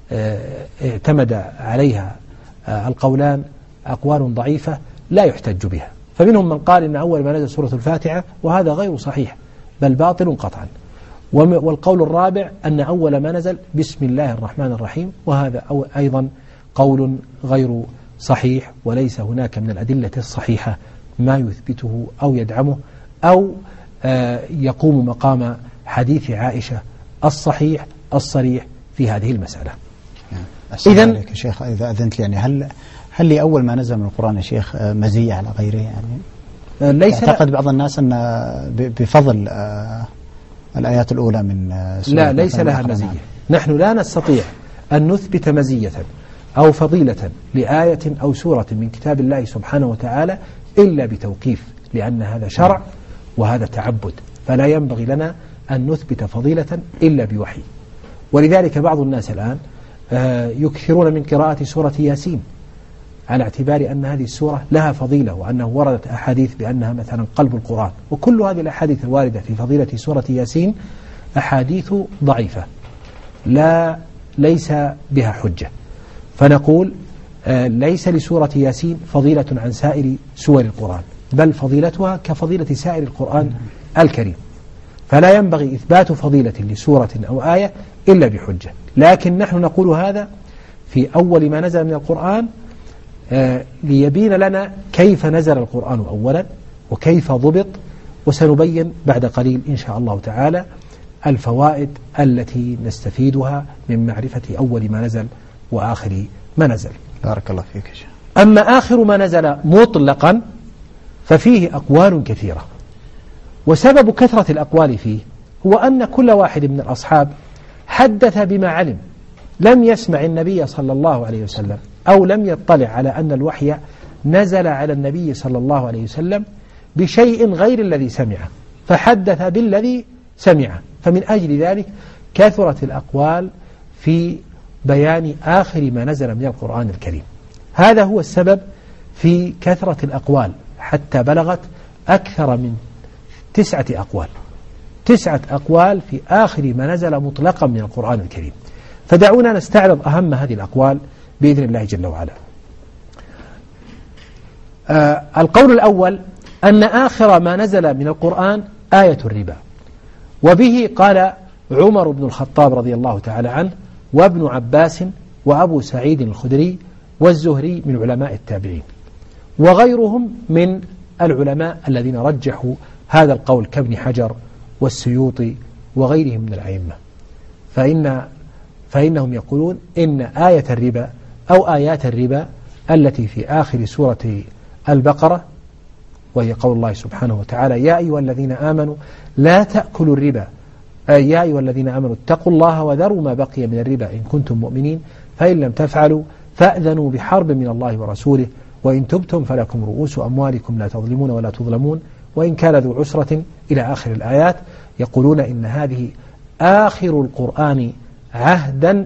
اعتمد عليها القولان أقوال ضعيفة لا يحتج بها. فمنهم من قال إن أول ما نزل سورة الفاتحة، وهذا غير صحيح بل باطل قطعا. والقول الرابع أن أول ما نزل بسم الله الرحمن الرحيم، وهذا أيضا قول غير صحيح، وليس هناك من الأدلة الصحيحة ما يثبته أو يدعمه أو يقوم مقام حديث عائشة الصحيح الصريح في هذه المسألة. إذن يا شيخ إذا أذنت يعني هل هل لأول ما نزل من القرآن يا شيخ مزية على غيره؟ يعني ليس يعتقد بعض الناس أن بفضل الآيات الأولى من سورة لا ليس لها مزية. نحن لا نستطيع أن نثبت مزية أو فضيلة لآية أو سورة من كتاب الله سبحانه وتعالى إلا بتوقيف، لأن هذا شرع وهذا تعبد، فلا ينبغي لنا أن نثبت فضيلة إلا بوحي. ولذلك بعض الناس الآن يكثرون من قراءة سورة ياسين على اعتبار أن هذه السورة لها فضيلة، وأنه وردت أحاديث بأنها مثلا قلب القرآن، وكل هذه الأحاديث الواردة في فضيلة سورة ياسين أحاديث ضعيفة لا ليس بها حجة. فنقول ليس لسورة ياسين فضيلة عن سائر سور القرآن، بل فضيلتها كفضيلة سائر القرآن الكريم. فلا ينبغي إثبات فضيلة لسورة أو آية إلا بحجة. لكن نحن نقول هذا في أول ما نزل من القرآن آه ليبين لنا كيف نزل القرآن أولا وكيف ضبط، وسنبين بعد قليل إن شاء الله تعالى الفوائد التي نستفيدها من معرفة أول ما نزل وآخر ما نزل. بارك الله فيك يا شيخ. أما آخر ما نزل مطلقا ففيه أقوال كثيرة، وسبب كثرة الأقوال فيه هو أن كل واحد من الأصحاب حدث بما علم، لم يسمع النبي صلى الله عليه وسلم أو لم يطلع على أن الوحي نزل على النبي صلى الله عليه وسلم بشيء غير الذي سمعه، فحدث بالذي سمعه. فمن أجل ذلك كثرت الأقوال في بيان آخر ما نزل من القرآن الكريم. هذا هو السبب في كثرة الأقوال حتى بلغت أكثر من تسعة أقوال تسعة أقوال في آخر ما نزل مطلقا من القرآن الكريم. فدعونا نستعرض أهم هذه الأقوال بإذن الله جل وعلا. آه القول الأول أن آخر ما نزل من القرآن آية الربا، وبه قال عمر بن الخطاب رضي الله تعالى عنه وابن عباس وأبو سعيد الخدري والزهري من علماء التابعين، وغيرهم من العلماء الذين رجحوا هذا القول كابن حجر والسيوطي وغيرهم من الأئمة. فإن فإنهم يقولون إن آية الربا أو آيات الربا التي في آخر سورة البقرة، وهي قول الله سبحانه وتعالى يا أيها الذين آمنوا لا تأكلوا الربا يا أيها الذين آمنوا اتقوا الله وذروا ما بقي من الربا إن كنتم مؤمنين فإن لم تفعلوا فأذنوا بحرب من الله ورسوله وإن تبتم فلكم رؤوس أموالكم لا تظلمون ولا تظلمون وإن كان ذو عسرة إلى آخر الآيات. يقولون إن هذه آخر القرآن عهدا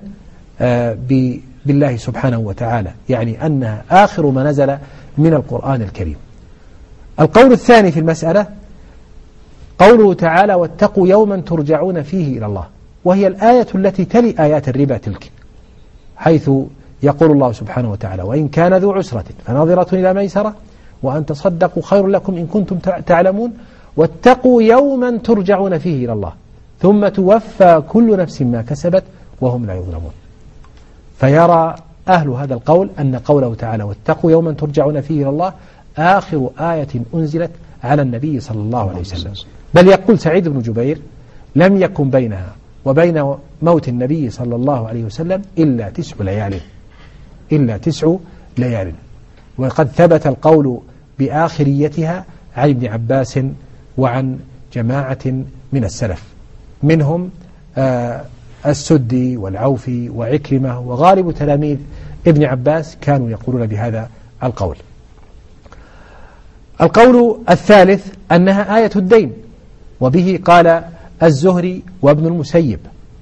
بالله سبحانه وتعالى، يعني أنها آخر ما نزل من القرآن الكريم. القول الثاني في المسألة قوله تعالى واتقوا يوما ترجعون فيه إلى الله، وهي الآية التي تلي آيات الربا تلك، حيث يقول الله سبحانه وتعالى وإن كان ذو عسرة فنظرة إلى ميسرة وأن تصدقوا خير لكم إن كنتم تعلمون واتقوا يوما ترجعون فيه إلى الله ثم توفى كل نفس ما كسبت وهم لا يظلمون. فيرى أهل هذا القول أن قوله تعالى واتقوا يوما ترجعون فيه إلى الله آخر آية أنزلت على النبي صلى الله عليه وسلم. بل يقول سعيد بن جبير لم يكن بينها وبين موت النبي صلى الله عليه وسلم إلا تسع ليال إلا تسع ليال وقد ثبت القول بآخريتها عن ابن عباس وعن جماعة من السلف، منهم آه السدي والعوفي وعكرمة وغالب تلاميذ ابن عباس كانوا يقولون بهذا القول. القول الثالث أنها آية الدين، وبه قال الزهري وابن المسيب،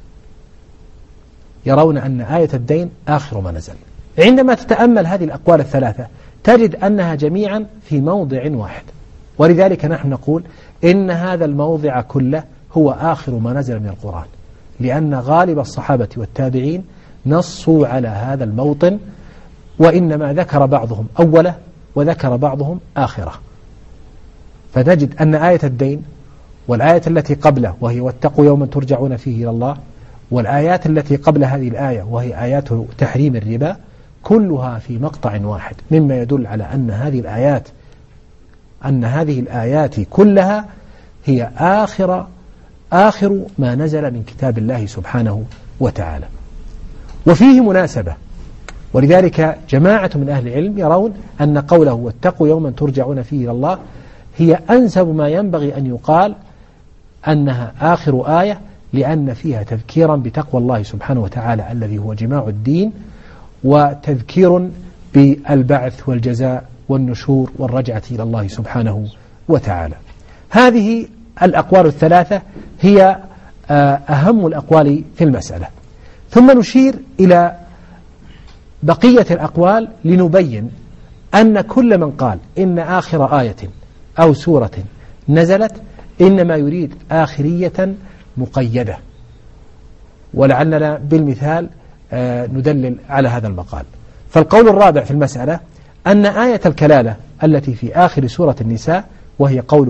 يرون أن آية الدين آخر ما نزل. عندما تتأمل هذه الأقوال الثلاثة تجد أنها جميعا في موضع واحد، ولذلك نحن نقول إن هذا الموضع كله هو آخر ما نزل من القرآن، لأن غالب الصحابة والتابعين نصوا على هذا الموطن، وإنما ذكر بعضهم أوله وذكر بعضهم آخره. فنجد أن آية الدين والآية التي قبله وهي واتقوا يوما ترجعون فيه إلى الله، والآيات التي قبل هذه الآية وهي آيات تحريم الربا، كلها في مقطع واحد، مما يدل على أن هذه الآيات أن هذه الآيات كلها هي آخر آخر ما نزل من كتاب الله سبحانه وتعالى. وفيه مناسبة، ولذلك جماعة من أهل العلم يرون أن قوله واتقوا يوما ترجعون فيه إلى الله هي أنسب ما ينبغي أن يقال أنها آخر آية، لأن فيها تذكيرا بتقوى الله سبحانه وتعالى الذي هو جماع الدين، وتذكير بالبعث والجزاء والنشور والرجعة إلى الله سبحانه وتعالى. هذه الأقوال الثلاثة هي أهم الأقوال في المسألة. ثم نشير إلى بقية الأقوال لنبين أن كل من قال إن آخر آية أو سورة نزلت إنما يريد آخرية مقيدة، ولعلنا بالمثال ندلل على هذا المقال. فالقول الرابع في المسألة أن آية الكلالة التي في آخر سورة النساء وهي قوله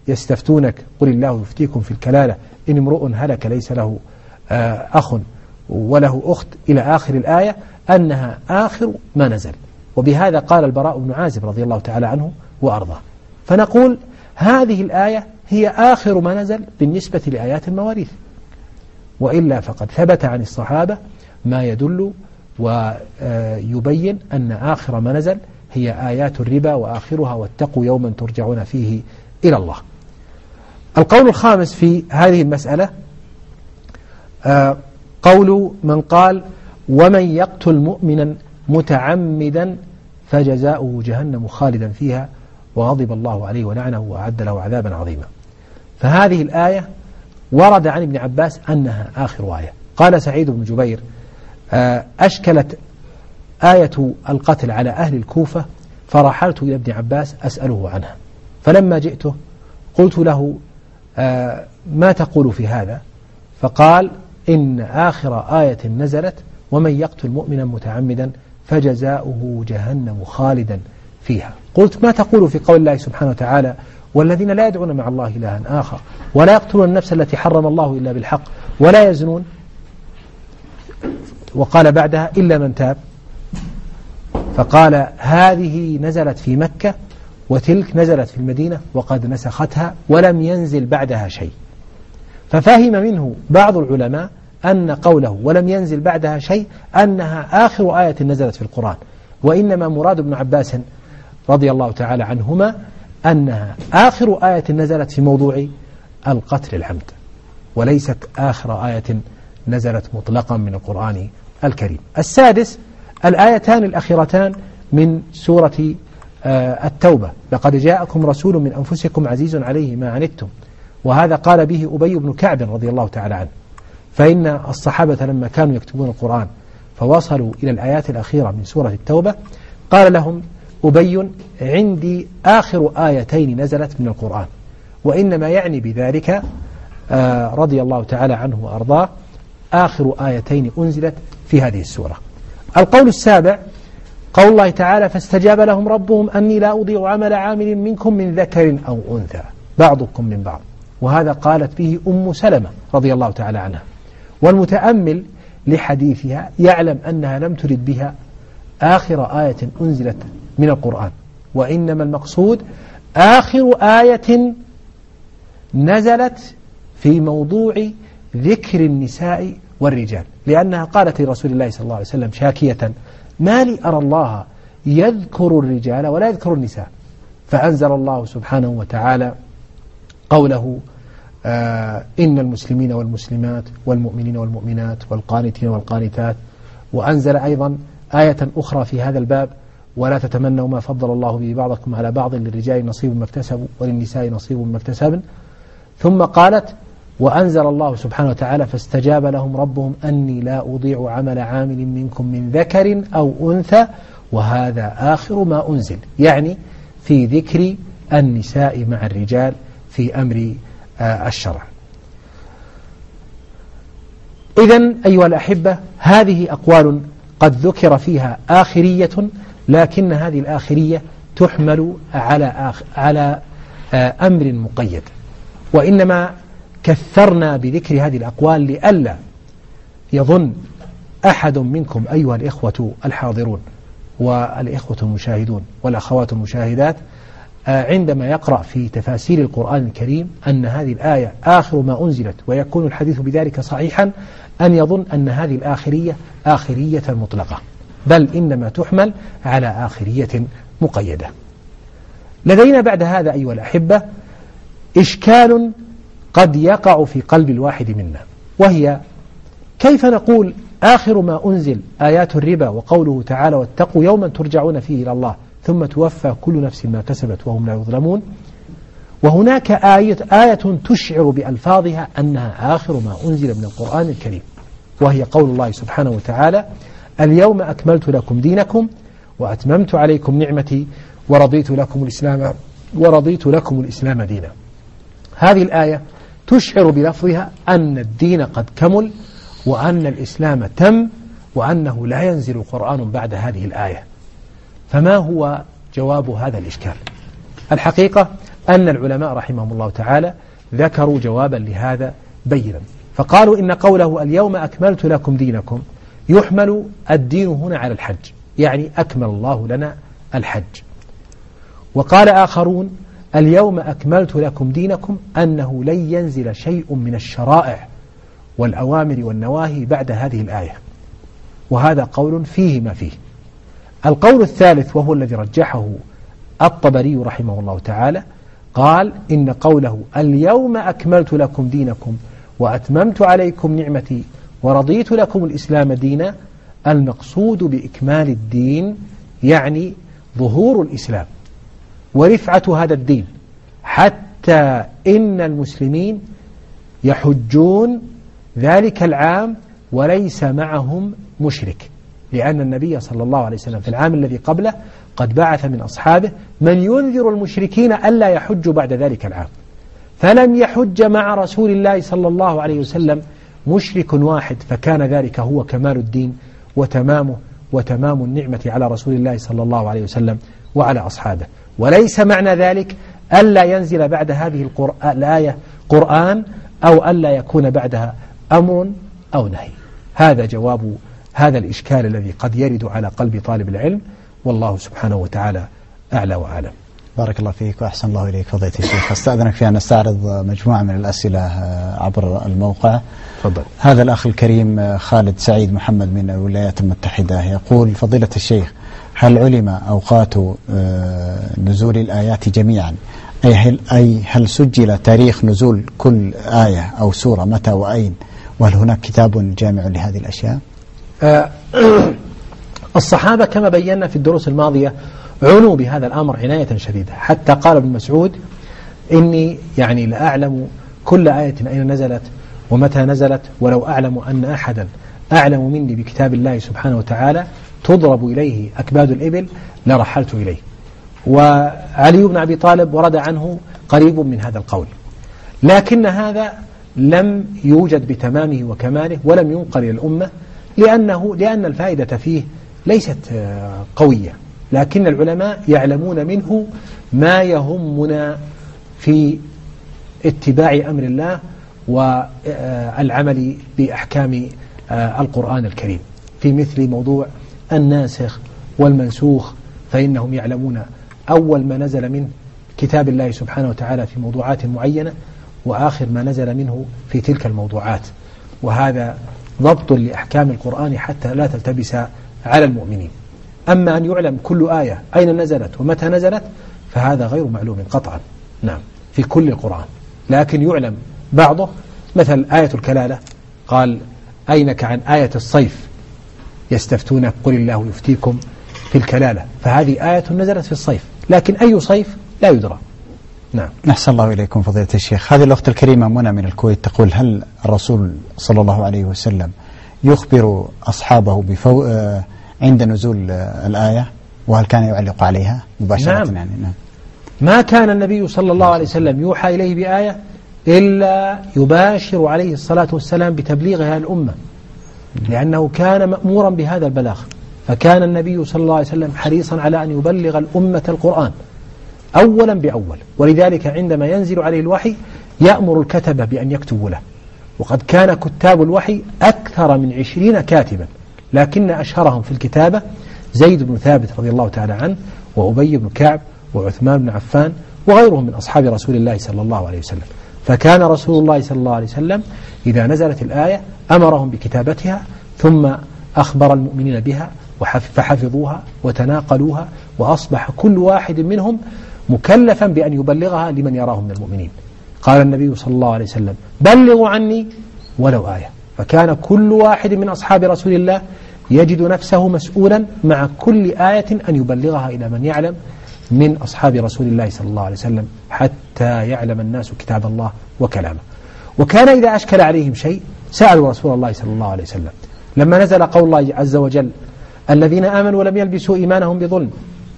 يستفتونك قل الله يفتيكم في الكلالة إن امرؤ هلك ليس له أخ وله أخت إلى آخر الآية أنها آخر ما نزل. وبهذا قال البراء بن عازب رضي الله تعالى عنه وأرضاه. فنقول هذه الآية هي آخر ما نزل بالنسبة لآيات المواريث، وإلا فقد ثبت عن الصحابة ما يدل ويبين أن آخر ما نزل هي آيات الربا وآخرها واتقوا يوما ترجعون فيه إلى الله. القول الخامس في هذه المسألة قول من قال ومن يقتل مؤمنا متعمدا فجزاؤه جهنم خالدا فيها وغضب الله عليه ولعنه وأعد له عذابا عظيما. فهذه الآية ورد عن ابن عباس أنها آخر آية. قال سعيد بن جبير أشكلت آية القتل على أهل الكوفة فرحلت إلى ابن عباس أسأله عنها، فلما جئته قلت له ما تقول في هذا؟ فقال إن آخر آية نزلت ومن يقتل مؤمنا متعمدا فجزاؤه جهنم خالدا فيها. قلت ما تقول في قول الله سبحانه وتعالى والذين لا يدعون مع الله إلها آخر ولا يقتلون النفس التي حرم الله إلا بالحق ولا يزنون، وقال بعدها إلا من تاب. فقال هذه نزلت في مكة وتلك نزلت في المدينة وقد نسختها ولم ينزل بعدها شيء. ففهم منه بعض العلماء أن قوله ولم ينزل بعدها شيء أنها آخر آية نزلت في القرآن، وإنما مراد ابن عباس رضي الله تعالى عنهما أنها آخر آية نزلت في موضوع القتل العمد، وليست آخر آية نزلت مطلقا من القرآن الكريم. السادس الآيتان الأخيرتان من سورة التوبة لقد جاءكم رسول من أنفسكم عزيز عليه ما عنتم، وهذا قال به أبي بن كعب رضي الله تعالى عنه. فإن الصحابة لما كانوا يكتبون القرآن فوصلوا إلى الآيات الأخيرة من سورة التوبة قال لهم أبي عندي آخر آيتين نزلت من القرآن، وإنما يعني بذلك آه رضي الله تعالى عنه وأرضاه آخر آيتين أنزلت في هذه السورة. القول السابع قول الله تعالى فاستجاب لهم ربهم أني لا أضيع عمل عامل منكم من ذكر أو أنثى بعضكم من بعض، وهذا قالت به أم سلمة رضي الله تعالى عنها. والمتأمل لحديثها يعلم أنها لم ترد بها آخر آية أنزلت من القرآن، وإنما المقصود آخر آية نزلت في موضوع ذكر النساء والرجال، لأنها قالت لرسول الله صلى الله عليه وسلم شاكية ما لي أرى الله يذكر الرجال ولا يذكر النساء، فأنزل الله سبحانه وتعالى قوله آه إن المسلمين والمسلمات والمؤمنين والمؤمنات والقانتين والقانتات، وأنزل أيضا آية أخرى في هذا الباب ولا تتمنوا ما فضل الله به بعضكم على بعض للرجال نصيب ما اكتسبوا وللنساء نصيب ما اكتسبن. ثم قالت وأنزل الله سبحانه وتعالى فاستجاب لهم ربهم أني لا أضيع عمل عامل منكم من ذكر أو أنثى وهذا آخر ما أنزل، يعني في ذكر النساء مع الرجال في أمر آه الشرع. إذن أيها الأحبة هذه أقوال قد ذكر فيها آخرية، لكن هذه الآخرية تحمل على آخ على آه أمر مقيد، وإنما كثرنا بذكر هذه الأقوال لئلا يظن أحد منكم أيها الإخوة الحاضرون والإخوة المشاهدون والأخوات المشاهدات عندما يقرأ في تفاسير القرآن الكريم أن هذه الآية آخر ما أنزلت ويكون الحديث بذلك صحيحا أن يظن أن هذه الآخرية آخرية مطلقة، بل إنما تحمل على آخرية مقيدة. لدينا بعد هذا أيها الأحبة إشكال قد يقع في قلب الواحد منا، وهي كيف نقول آخر ما أنزل آيات الربا وقوله تعالى واتقوا يوما ترجعون فيه إلى الله ثم توفى كل نفس ما كسبت وهم لا يظلمون، وهناك آية, آية تشعر بألفاظها أنها آخر ما أنزل من القرآن الكريم، وهي قول الله سبحانه وتعالى اليوم أكملت لكم دينكم وأتممت عليكم نعمتي ورضيت لكم الإسلام ورضيت لكم الإسلام دينا. هذه الآية تشعر بلفظها أن الدين قد كمل وأن الإسلام تم وأنه لا ينزل القرآن بعد هذه الآية. فما هو جواب هذا الإشكال؟ الحقيقة أن العلماء رحمهم الله تعالى ذكروا جوابا لهذا بينا، فقالوا إن قوله اليوم أكملت لكم دينكم يحمل الدين هنا على الحج، يعني أكمل الله لنا الحج. وقال آخرون اليوم أكملت لكم دينكم أنه لن ينزل شيء من الشرائع والأوامر والنواهي بعد هذه الآية، وهذا قول فيه ما فيه. القول الثالث وهو الذي رجحه الطبري رحمه الله تعالى قال إن قوله اليوم أكملت لكم دينكم وأتممت عليكم نعمتي ورضيت لكم الإسلام دينا، المقصود بإكمال الدين يعني ظهور الإسلام ورفعة هذا الدين، حتى إن المسلمين يحجون ذلك العام وليس معهم مشرك، لأن النبي صلى الله عليه وسلم في العام الذي قبله قد بعث من أصحابه من ينذر المشركين ألا يحجوا بعد ذلك العام، فلم يحج مع رسول الله صلى الله عليه وسلم مشرك واحد، فكان ذلك هو كمال الدين وتمامه وتمام النعمة على رسول الله صلى الله عليه وسلم وعلى أصحابه. وليس معنى ذلك ألا ينزل بعد هذه الآية قرآن أو ألا يكون بعدها أمر أو نهي. هذا جواب هذا الإشكال الذي قد يرد على قلب طالب العلم، والله سبحانه وتعالى أعلى وأعلم. بارك الله فيك وأحسن الله إليك فضيلة الشيخ. أستأذنك في أن نستعرض مجموعة من الأسئلة عبر الموقع. تفضل. هذا الأخ الكريم خالد سعيد محمد من الولايات المتحدة يقول فضيلة الشيخ هل علم أوقات نزول الآيات جميعا، أي هل, أي هل سجل تاريخ نزول كل آية أو سورة متى وأين، وهل هناك كتاب جامع لهذه الأشياء؟ آه الصحابة كما بينا في الدروس الماضية عنوا بهذا الأمر عناية شديدة، حتى قال ابن مسعود إني يعني لا أعلم كل آية أين نزلت ومتى نزلت، ولو أعلم أن أحدا أعلم مني بكتاب الله سبحانه وتعالى تضرب إليه أكباد الإبل لرحلت إليه. وعلي بن أبي طالب ورد عنه قريب من هذا القول، لكن هذا لم يوجد بتمامه وكماله ولم ينقل إلى الأمة، لأنه لأن الفائدة فيه ليست قوية، لكن العلماء يعلمون منه ما يهمنا في اتباع أمر الله والعمل بأحكام القرآن الكريم في مثل موضوع الناسخ والمنسوخ، فإنهم يعلمون أول ما نزل من كتاب الله سبحانه وتعالى في موضوعات معينة وآخر ما نزل منه في تلك الموضوعات، وهذا ضبط لأحكام القرآن حتى لا تلتبس على المؤمنين. أما أن يعلم كل آية أين نزلت ومتى نزلت فهذا غير معلوم قطعا، نعم في كل القرآن، لكن يعلم بعضه، مثل آية الكلالة قال أينك عن آية الصيف يستفتونك قل الله يفتيكم في الكلالة، فهذه آية نزلت في الصيف، لكن أي صيف لا يدرى. نعم. نحسن الله إليكم فضيلة الشيخ. هذه الأخت الكريمة منى من الكويت تقول هل الرسول صلى الله عليه وسلم يخبر أصحابه بفو... عند نزول الآية، وهل كان يعلق عليها مباشرة؟ نعم. يعني نعم. ما كان النبي صلى الله عليه وسلم يوحى إليه بآية إلا يباشر عليه الصلاة والسلام بتبليغها الأمة، لأنه كان مأمورا بهذا البلاغ، فكان النبي صلى الله عليه وسلم حريصا على أن يبلغ الأمة القرآن أولا بأول، ولذلك عندما ينزل عليه الوحي يأمر الكتبة بأن يكتبوا له، وقد كان كتاب الوحي أكثر من عشرين كاتبا، لكن أشهرهم في الكتابة زيد بن ثابت رضي الله تعالى عنه، وأبي بن كعب، وعثمان بن عفان، وغيرهم من أصحاب رسول الله صلى الله عليه وسلم. فكان رسول الله صلى الله عليه وسلم إذا نزلت الآية أمرهم بكتابتها ثم أخبر المؤمنين بها فحفظوها وتناقلوها، وأصبح كل واحد منهم مكلفا بأن يبلغها لمن يراه من المؤمنين. قال النبي صلى الله عليه وسلم بلغوا عني ولو آية، فكان كل واحد من أصحاب رسول الله يجد نفسه مسؤولا مع كل آية أن يبلغها إلى من يعلم من أصحاب رسول الله صلى الله عليه وسلم حتى يعلم الناس كتاب الله وكلامه. وكان إذا أشكل عليهم شيء سألوا رسول الله صلى الله عليه وسلم، لما نزل قول الله عز وجل الذين آمنوا ولم يلبسوا إيمانهم بظلم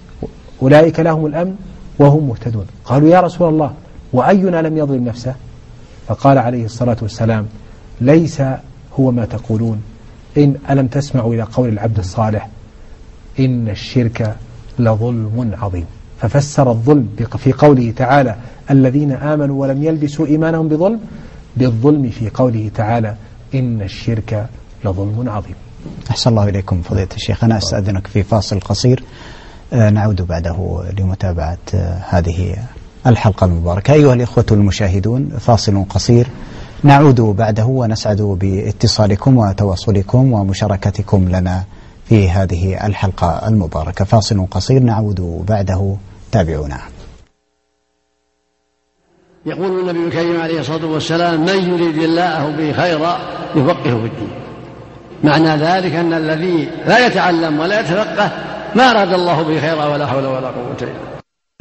أولئك لهم الأمن وهم مهتدون، قالوا يا رسول الله وأينا لم يظلم نفسه؟ فقال عليه الصلاة والسلام ليس هو ما تقولون، إن ألم تسمعوا إلى قول العبد الصالح إن الشرك لظلم عظيم. ففسر الظلم في قوله تعالى الذين آمنوا ولم يلبسوا إيمانهم بظلم بالظلم في قوله تعالى إن الشرك لظلم عظيم. أحسن الله إليكم فضيلة الشيخ. أنا أستأذنك في فاصل قصير نعود بعده لمتابعة هذه الحلقة المباركة. أيها الإخوة المشاهدون فاصل قصير نعود بعده ونسعد باتصالكم وتواصلكم ومشاركتكم لنا في هذه الحلقة المباركة. فاصل قصير نعود بعده، تابعونا. يقول النبي الكريم عليه الصلاة والسلام من يريد الله به خيرا يفقهه في الدين. معنى ذلك أن الذي لا يتعلم ولا يتفقه ما أراد الله به خيرا ولا حول ولا قوة إلا بالله.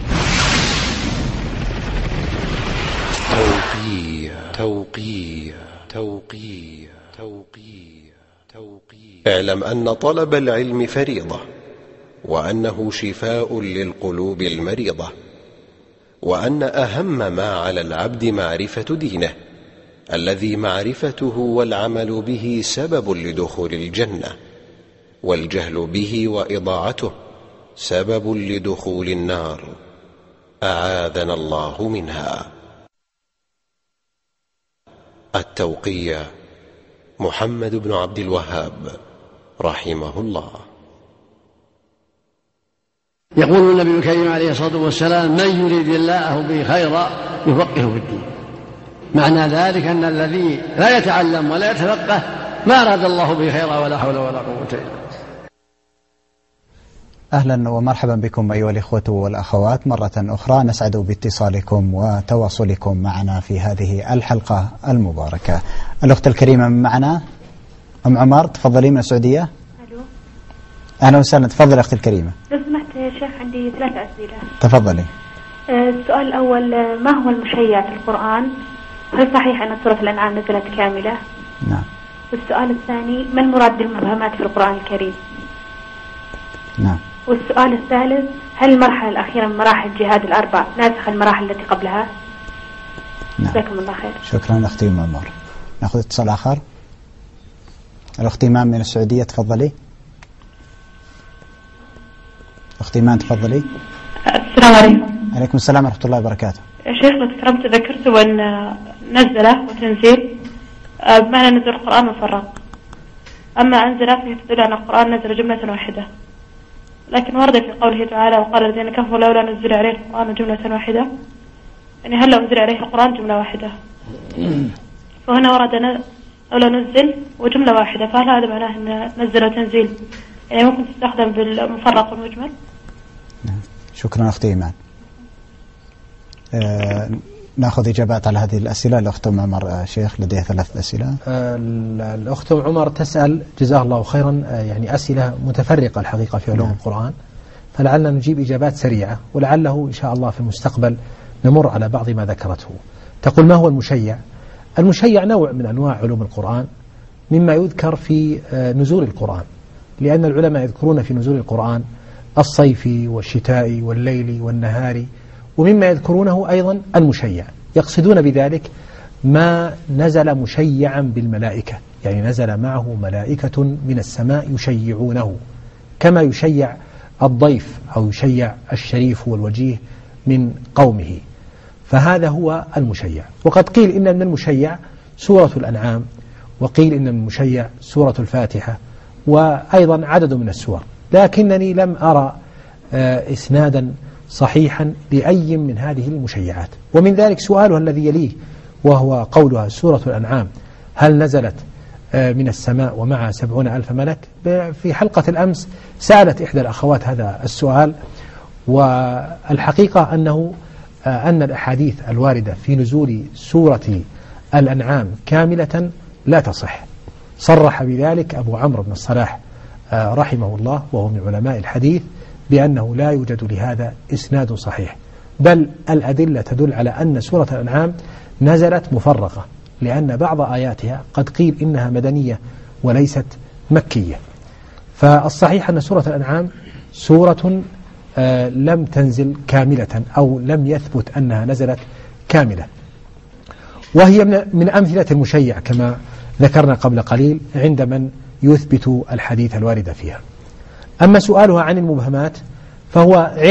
توقيع توقيع توقيع توقيع توقيع. اعلم أن طلب العلم فريضة، وأنه شفاء للقلوب المريضة، وأن أهم ما على العبد معرفة دينه الذي معرفته والعمل به سبب لدخول الجنة، والجهل به وإضاعته سبب لدخول النار، أعاذنا الله منها. التوقيع محمد بن عبد الوهاب رحمه الله. يقول النبي الكريم عليه الصلاة والسلام من يريد الله به خيرا يفقهه في الدين. معنى ذلك أن الذي لا يتعلم ولا يتفقه ما أراد الله به خيرا ولا حول ولا قوة إلا بالله. أهلا ومرحبا بكم أيها الإخوة والأخوات مرة أخرى، نسعد باتصالكم وتواصلكم معنا في هذه الحلقة المباركة. الأخت الكريمة معنا أم عمر، تفضلي من السعودية. ألو. أهلا وسهلا، تفضل أختي الكريمة. لو سمحت يا شيخ عندي ثلاث أسئلة. تفضلي. السؤال الأول، ما هو المشيع في القرآن؟ هل صحيح أن سورة الأنعام نزلت كاملة؟ نعم. والسؤال الثاني، ما المراد بالمبهمات في القرآن الكريم؟ نعم. والسؤال الثالث، هل المرحلة الأخيرة من مراحل الجهاد الأربع ناسخ المراحل التي قبلها؟ نعم. جزاكم الله خير. شكرا أختي أم عمر. نأخذ اتصال آخر. الأخت إيمان من السعودية، تفضلي. أخت إيمان تفضلي. السلام عليكم. عليكم السلام ورحمة الله وبركاته. يا شيخ لو تكرمت ذكرت أن نزله وتنزيل بمعنى نزل القرآن مفرق، أما أنزله فهي تدل على القرآن نزل جملة واحدة، لكن ورد في قوله تعالى وقال الذين كفروا لولا نزل عليه القرآن جملة واحدة، يعني هل لو نزل عليه القرآن جملة واحدة؟ فهنا ورد لولا نزل وجملة واحدة، فهل هذا معناه أن نزل وتنزيل يعني ممكن تستخدم بالمفرق والمجمل؟ شكرا أختي إيمان. آه نأخذ إجابات على هذه الأسئلة. الأخت أم عمر شيخ لديها ثلاث أسئلة. آه الأخت أم عمر تسأل جزاها الله خيرا آه يعني أسئلة متفرقة الحقيقة في علوم القرآن، فلعلنا نجيب إجابات سريعة، ولعله إن شاء الله في المستقبل نمر على بعض ما ذكرته. تقول ما هو المشيع؟ المشيع نوع من أنواع علوم القرآن مما يذكر في آه نزول القرآن، لأن العلماء يذكرون في نزول القرآن الصيفي والشتائي والليلي والنهاري، ومما يذكرونه أيضا المشيع، يقصدون بذلك ما نزل مشيعا بالملائكة، يعني نزل معه ملائكة من السماء يشيعونه كما يشيع الضيف أو يشيع الشريف والوجيه من قومه، فهذا هو المشيع. وقد قيل إن من المشيع سورة الأنعام، وقيل إن من المشيع سورة الفاتحة، وأيضا عدد من السور، لكنني لم أرى آه إسنادا صحيحا لأي من هذه المشيعات. ومن ذلك سؤالها الذي يليه وهو قولها سورة الأنعام هل نزلت آه من السماء ومعها سبعون ألف ملك؟ في حلقة الأمس سألت إحدى الأخوات هذا السؤال، والحقيقة أنه آه أن الأحاديث الواردة في نزول سورة الأنعام كاملة لا تصح. صرح بذلك أبو عمرو بن الصلاح آه رحمه الله وهو من علماء الحديث بأنه لا يوجد لهذا إسناد صحيح، بل الأدلة تدل على أن سورة الأنعام نزلت مفرقة، لأن بعض آياتها قد قيل إنها مدنية وليست مكية. فالصحيح أن سورة الأنعام سورة آه لم تنزل كاملة أو لم يثبت أنها نزلت كاملة، وهي من أمثلة المشيع كما ذكرنا قبل قليل عند من يثبت الحديث الوارد فيها. أما سؤالها عن المبهمات فهو علم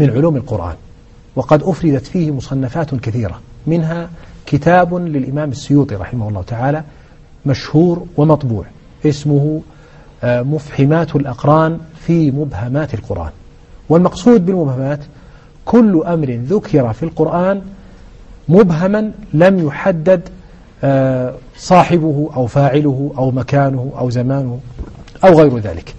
من علوم القرآن، وقد أفردت فيه مصنفات كثيرة، منها كتاب للإمام السيوطي رحمه الله تعالى مشهور ومطبوع اسمه مفحمات الأقران في مبهمات القرآن. والمقصود بالمبهمات كل أمر ذكر في القرآن مبهما لم يحدد صاحبه أو فاعله أو مكانه أو زمانه أو غير ذلك.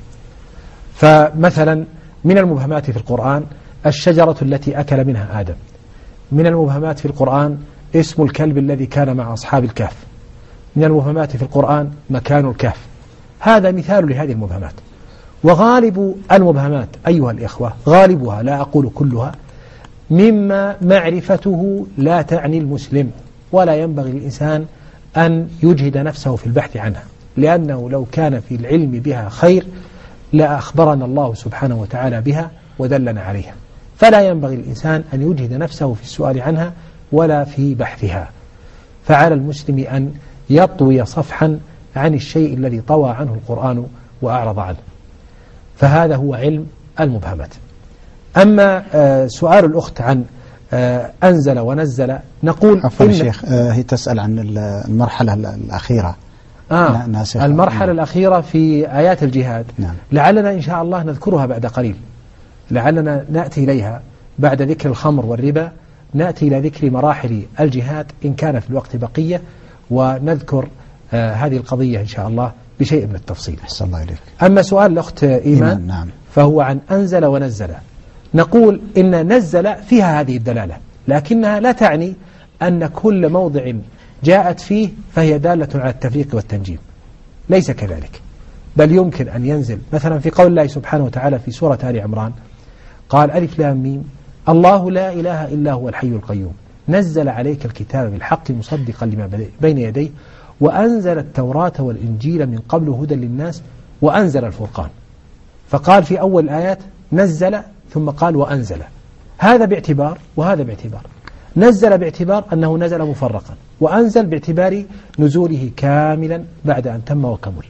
فمثلا من المبهمات في القرآن الشجرة التي أكل منها آدم، من المبهمات في القرآن اسم الكلب الذي كان مع أصحاب الكهف، من المبهمات في القرآن مكان الكهف. هذا مثال لهذه المبهمات. وغالب المبهمات أيها الإخوة، غالبها لا أقول كلها، مما معرفته لا تعني المسلم، ولا ينبغي للإنسان أن يجهد نفسه في البحث عنها، لأنه لو كان في العلم بها خير لأخبرنا الله سبحانه وتعالى بها ودلنا عليها. فلا ينبغي للإنسان أن يجهد نفسه في السؤال عنها ولا في بحثها، فعلى المسلم أن يطوي صفحا عن الشيء الذي طوى عنه القرآن وأعرض عنه. فهذا هو علم المبهمات. أما سؤال الأخت عن أنزل ونزل، نقول عفوا الشيخ، هي تسأل عن المرحلة الأخيرة. آه المرحلة نعم. الأخيرة في آيات الجهاد، نعم. لعلنا إن شاء الله نذكرها بعد قليل، لعلنا نأتي إليها بعد ذكر الخمر والربا، نأتي إلى ذكر مراحل الجهاد إن كان في الوقت بقية، ونذكر آه هذه القضية إن شاء الله بشيء من التفصيل. أحسن الله إليك. أما سؤال الأخت إيمان, إيمان نعم. فهو عن أنزل ونزل. نقول إن نزل فيها هذه الدلالة، لكنها لا تعني أن كل موضع جاءت فيه فهي دالة على التفريق والتنجيم، ليس كذلك، بل يمكن أن ينزل مثلا في قول الله سبحانه وتعالى في سورة آل عمران قال ألف لام ميم الله لا إله إلا هو الحي القيوم نزل عليك الكتاب بالحق مصدقا لما بين يديه وأنزل التوراة والإنجيل من قبل هدى للناس وأنزل الفرقان. فقال في أول الآيات نزل ثم قال وأنزل، هذا باعتبار وهذا باعتبار. نزل باعتبار أنه نزل مفرقا، وأنزل باعتبار نزوله كاملا بعد أن تم وكمل.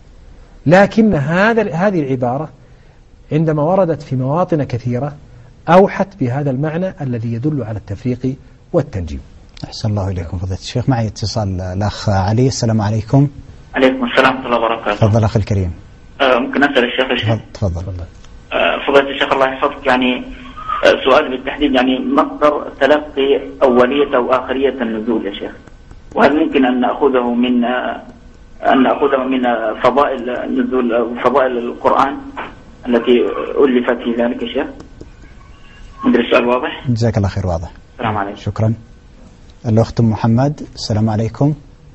لكن هذا هذه العبارة عندما وردت في مواطن كثيرة أوحت بهذا المعنى الذي يدل على التفريق والتنجيم. أحسن الله إليكم فضيلة الشيخ. معي اتصال الأخ علي. السلام عليكم. عليكم السلام ورحمة الله وبركاته. تفضل أخي الكريم. أه ممكن أسأل الشيخ الشيخ؟ تفضل. أه فضيلة الشيخ الله يحفظك، يعني أه سؤال بالتحديد، يعني مصدر تلقي أولية أو آخرية النزول يا شيخ، وهل ممكن أن نأخذه من أه أن نأخذه من فضائل النزول أو فضائل القرآن التي ألفت في ذلك يا شيخ؟ مدري السؤال واضح؟ جزاك الله خير. واضح. السلام عليكم. شكرا. الأخت محمد. السلام عليكم.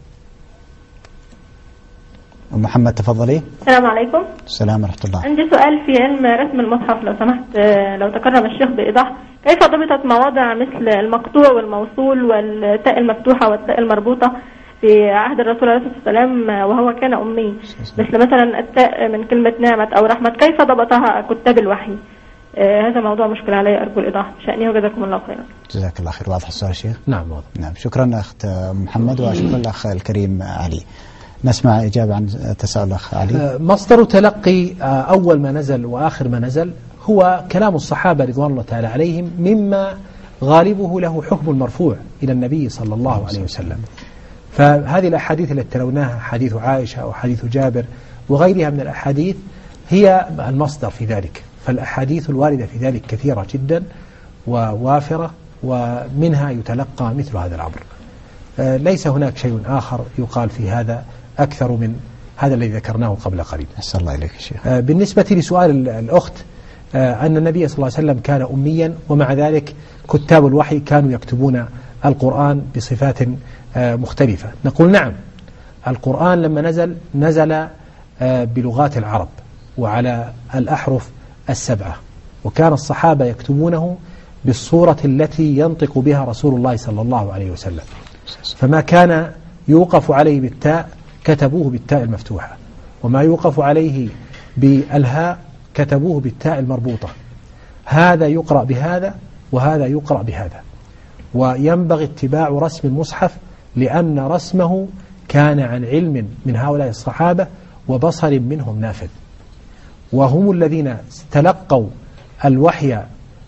أم محمد تفضلي. السلام عليكم. السلام ورحمة الله. عندي سؤال في علم رسم المصحف لو سمحت، لو تكرم الشيخ بإيضاح كيف ضبطت مواضع مثل المقطوع والموصول والتاء المفتوحة والتاء المربوطة في عهد الرسول عليه الصلاة والسلام وهو كان أمي، مثل مثلا التاء من كلمة نعمة أو رحمة، كيف ضبطها كتاب الوحي؟ آه هذا موضوع مشكل علي، أرجو الإيضاح بشأنه وجزاكم الله خيرا. جزاك الله خير. واضح السؤال شيخ؟ نعم واضح. نعم شكرا أخت محمد وشكرا الأخ الكريم علي. نسمع إجابة عن تساؤل الأخ علي. مصدر تلقي أول ما نزل وآخر ما نزل هو كلام الصحابة رضوان الله تعالى عليهم، مما غالبه له حكم المرفوع إلى النبي صلى الله عليه وسلم. فهذه الأحاديث التي تلوناها حديث عائشة أو حديث جابر وغيرها من الأحاديث هي المصدر في ذلك، فالأحاديث الواردة في ذلك كثيرة جدا ووافرة، ومنها يتلقى مثل هذا الأمر. ليس هناك شيء آخر يقال في هذا أكثر من هذا الذي ذكرناه قبل قليل. أسأل الله إليك الشيخ. بالنسبة لسؤال الأخت أن النبي صلى الله عليه وسلم كان أميا ومع ذلك كتاب الوحي كانوا يكتبون القرآن بصفات مختلفة، نقول نعم، القرآن لما نزل نزل بلغات العرب وعلى الأحرف السبعة، وكان الصحابة يكتبونه بالصورة التي ينطق بها رسول الله صلى الله عليه وسلم، فما كان يوقف عليه بالتاء كتبوه بالتاء المفتوحة، وما يوقف عليه بالهاء كتبوه بالتاء المربوطة. هذا يقرأ بهذا وهذا يقرأ بهذا، وينبغي اتباع رسم المصحف لأن رسمه كان عن علم من هؤلاء الصحابة وبصر منهم نافذ، وهم الذين تلقوا الوحي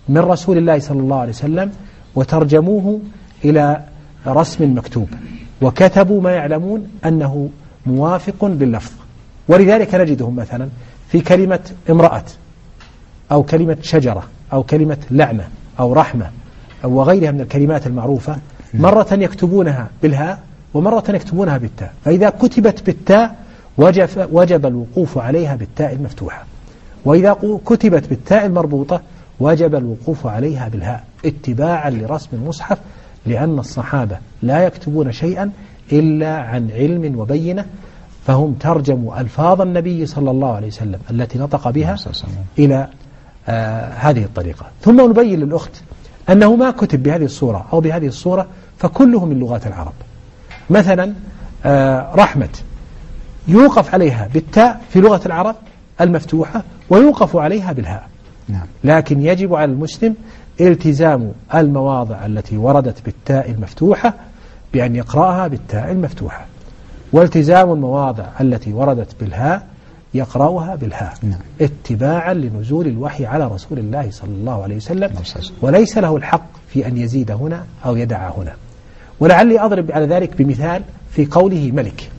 من رسول الله صلى الله عليه وسلم وترجموه إلى رسم مكتوب وكتبوا ما يعلمون أنه موافق باللفظ. ولذلك نجدهم مثلا في كلمة امرأة أو كلمة شجرة أو كلمة لعنة أو رحمة أو وغيرها من الكلمات المعروفة مرة يكتبونها بالهاء ومرة يكتبونها بالتاء، فإذا كتبت بالتاء وجب, وجب الوقوف عليها بالتاء المفتوحة، وإذا كتبت بالتاء المربوطة وجب الوقوف عليها بالهاء اتباعا لرسم المصحف، لأن الصحابة لا يكتبون شيئا إلا عن علم وبينة، فهم ترجموا ألفاظ النبي صلى الله عليه وسلم التي نطق بها إلى آه هذه الطريقة. ثم نبين للأخت أنه ما كتب بهذه الصورة أو بهذه الصورة فكله من لغات العرب. مثلا آه رحمة يوقف عليها بالتاء في لغة العرب المفتوحة ويوقف عليها بالهاء، لكن يجب على المسلم التزام المواضع التي وردت بالتاء المفتوحة بأن يقرأها بالتاء المفتوحة، والتزام المواضع التي وردت بالهاء يقرأها بالهاء اتباعا لنزول الوحي على رسول الله صلى الله عليه وسلم، وليس له الحق في أن يزيد هنا أو يدع هنا. ولعلي أضرب على ذلك بمثال في قوله ملك.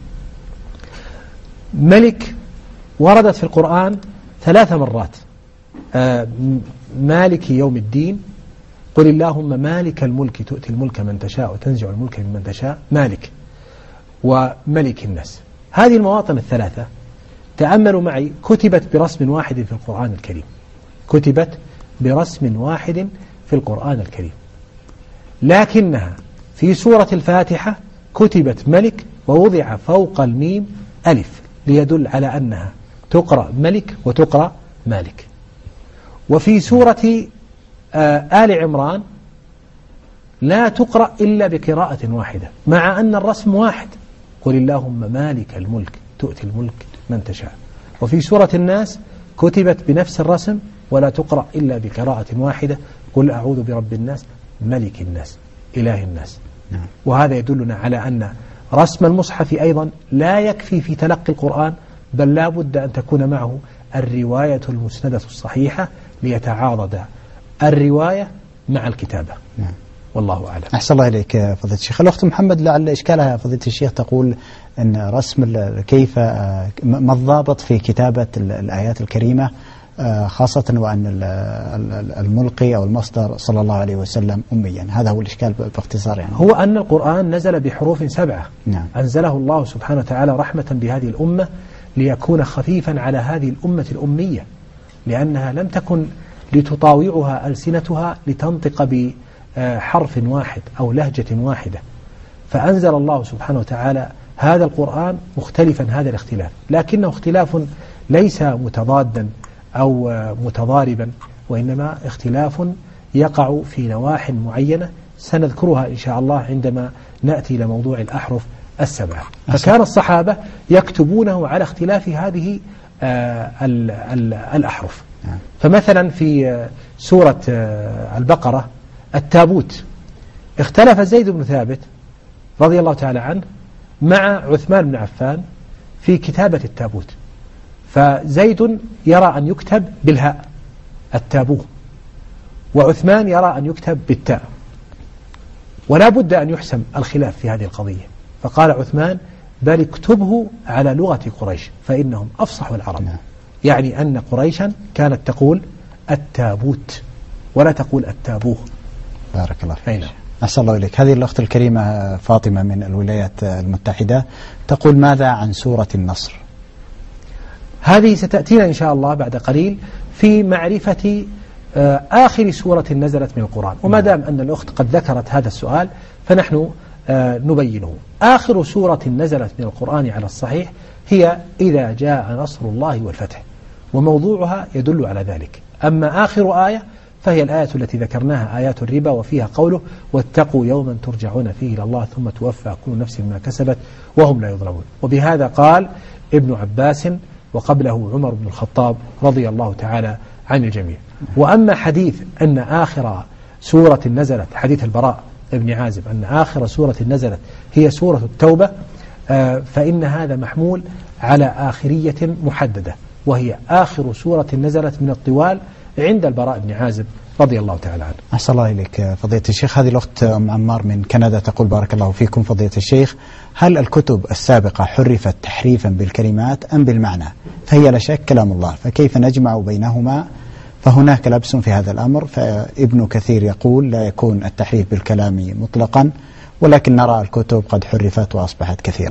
ملك وردت في القرآن ثلاث مرات، آه مالك يوم الدين، قل اللهم مالك الملك تؤتي الملك من تشاء وتنزع الملك ممن تشاء، مالك، وملك الناس. هذه المواطن الثلاثة تأملوا معي كتبت برسم واحد في القرآن الكريم، كتبت برسم واحد في القرآن الكريم، لكنها في سورة الفاتحة كتبت ملك ووضع فوق الميم ألف ليدل على أنها تقرأ ملك وتقرأ مالك. وفي سورة آه آل عمران لا تقرأ إلا بقراءة واحدة مع أن الرسم واحد، قل اللهم مالك الملك تؤتي الملك من تشاء. وفي سورة الناس كتبت بنفس الرسم ولا تقرأ إلا بقراءة واحدة، قل أعوذ برب الناس ملك الناس إله الناس. وهذا يدلنا على أن رسم المصحف أيضا لا يكفي في تلقي القرآن، بل لا بد أن تكون معه الرواية المسندة الصحيحة ليتعاضد الرواية مع الكتابة. نعم. والله أعلم. أحسن الله إليك فضيلة الشيخ. الأخت محمد لعل إشكالها فضيلة الشيخ تقول أن رسم كيف ما الضابط في كتابة الآيات الكريمة خاصة وأن الملقي أو المصدر صلى الله عليه وسلم أميا، هذا هو الإشكال باختصار يعني. هو أن القرآن نزل بحروف سبعة. نعم. أنزله الله سبحانه وتعالى رحمة بهذه الأمة ليكون خفيفا على هذه الأمة الأمية، لأنها لم تكن لتطاوعها ألسنتها لتنطق بحرف واحد أو لهجة واحدة، فأنزل الله سبحانه وتعالى هذا القرآن مختلفا هذا الاختلاف، لكنه اختلاف ليس متضادا أو متضاربا، وإنما اختلاف يقع في نواح معينة سنذكرها إن شاء الله عندما نأتي إلى موضوع الأحرف السبعة. فكان الصحابة يكتبونه على اختلاف هذه ال ال الأحرف. فمثلا في سورة البقرة التابوت اختلف زيد بن ثابت رضي الله تعالى عنه مع عثمان بن عفان في كتابة التابوت، فزيد يرى أن يكتب بالهاء التابوه، وعثمان يرى أن يكتب بالتاء، ولا بد أن يحسم الخلاف في هذه القضية، فقال عثمان بل اكتبه على لغة قريش فإنهم أفصح العرب. يعني أن قريشا كانت تقول التابوت ولا تقول التابوه. بارك الله فيك. أحسن الله إليك. هذه الأخت الكريمة فاطمة من الولايات المتحدة تقول ماذا عن سورة النصر؟ هذه ستأتينا إن شاء الله بعد قليل في معرفة آخر سورة نزلت من القرآن، وما دام أن الأخت قد ذكرت هذا السؤال فنحن نبينه. آخر سورة نزلت من القرآن على الصحيح هي إذا جاء نصر الله والفتح، وموضوعها يدل على ذلك. أما آخر آية فهي الآية التي ذكرناها آيات الربا، وفيها قوله واتقوا يوما ترجعون فيه إلى الله ثم توفى كل نفس ما كسبت وهم لا يظلمون. وبهذا قال ابن عباس وقبله عمر بن الخطاب رضي الله تعالى عن الجميع. وأما حديث أن آخر سورة نزلت، حديث البراء ابن عازب أن آخر سورة نزلت هي سورة التوبة، فإن هذا محمول على آخرية محددة، وهي آخر سورة نزلت من الطوال عند البراء بن عازب رضي الله تعالى عنه. أحسن الله إليك فضيلة الشيخ. هذه الأخت أم عمار من كندا تقول بارك الله فيكم فضيلة الشيخ، هل الكتب السابقة حرفت تحريفا بالكلمات أم بالمعنى؟ فهي لا شك كلام الله، فكيف نجمع بينهما؟ فهناك لبس في هذا الأمر. فابن كثير يقول لا يكون التحريف بالكلام مطلقا، ولكن نرى الكتب قد حرفت وأصبحت كثيرة.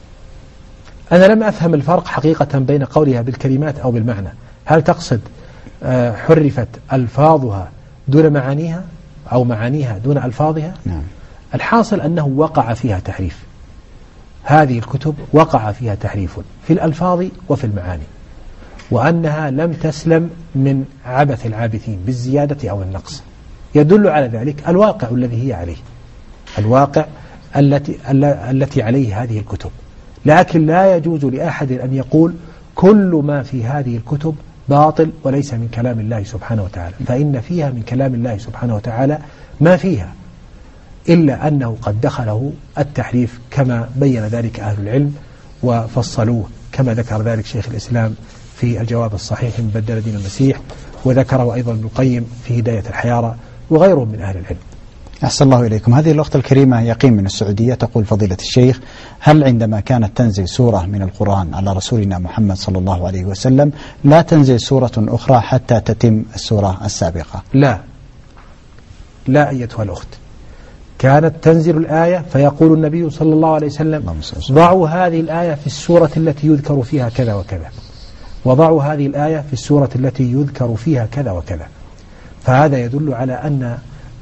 أنا لم أفهم الفرق حقيقة بين قولها بالكلمات أو بالمعنى. هل تقصد حرفت ألفاظها دون معانيها أو معانيها دون ألفاظها؟ نعم. الحاصل أنه وقع فيها تحريف. هذه الكتب وقع فيها تحريف في الألفاظ وفي المعاني، وأنها لم تسلم من عبث العابثين بالزيادة أو النقص. يدل على ذلك الواقع الذي هي عليه، الواقع التي التي عليه هذه الكتب. لكن لا يجوز لأحد أن يقول كل ما في هذه الكتب باطل وليس من كلام الله سبحانه وتعالى، فإن فيها من كلام الله سبحانه وتعالى ما فيها، إلا أنه قد دخله التحريف كما بين ذلك أهل العلم وفصلوه، كما ذكر ذلك شيخ الإسلام في الجواب الصحيح من بدل دين المسيح، وذكره أيضا ابن القيم في هداية الحيارى وغيرهم من أهل العلم. أحسن الله إليكم. هذه الأخت الكريمة يقين من السعودية تقول فضيلة الشيخ، هل عندما كانت تنزل سورة من القرآن على رسولنا محمد صلى الله عليه وسلم لا تنزل سورة أخرى حتى تتم السورة السابقة؟ لا لا أيتها الأخت، كانت تنزل الآية فيقول النبي صلى الله عليه وسلم ضعوا هذه الآية في السورة التي يذكر فيها كذا وكذا، وضعوا هذه الآية في السورة التي يذكر فيها كذا وكذا. فهذا يدل على أن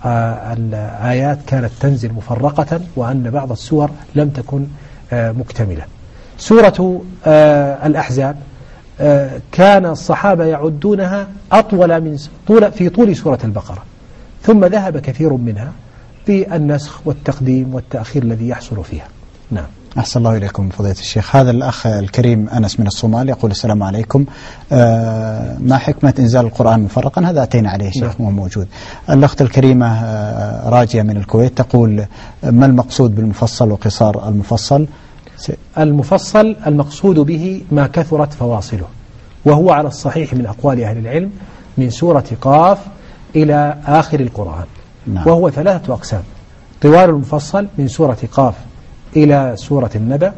الآيات كانت تنزل مفرقة، وأن بعض السور لم تكن مكتملة. سورة الأحزاب كان الصحابة يعدونها أطول من طول في طول سورة البقرة، ثم ذهب كثير منها بالنسخ والتقديم والتأخير الذي يحصل فيها. نعم. أحسن الله إليكم فضيلة الشيخ. هذا الأخ الكريم أنس من الصومال يقول السلام عليكم، آه ما حكمة إنزال القرآن مفرقا؟ هذا أتينا عليه شيخ وهو موجود. الأخت الكريمة آه راجية من الكويت تقول ما المقصود بالمفصل وقصار المفصل؟ المفصل المقصود به ما كثرت فواصله، وهو على الصحيح من أقوال أهل العلم من سورة قاف إلى آخر القرآن. نعم. وهو ثلاثة أقسام: طوال المفصل من سورة قاف إلى سورة النبأ،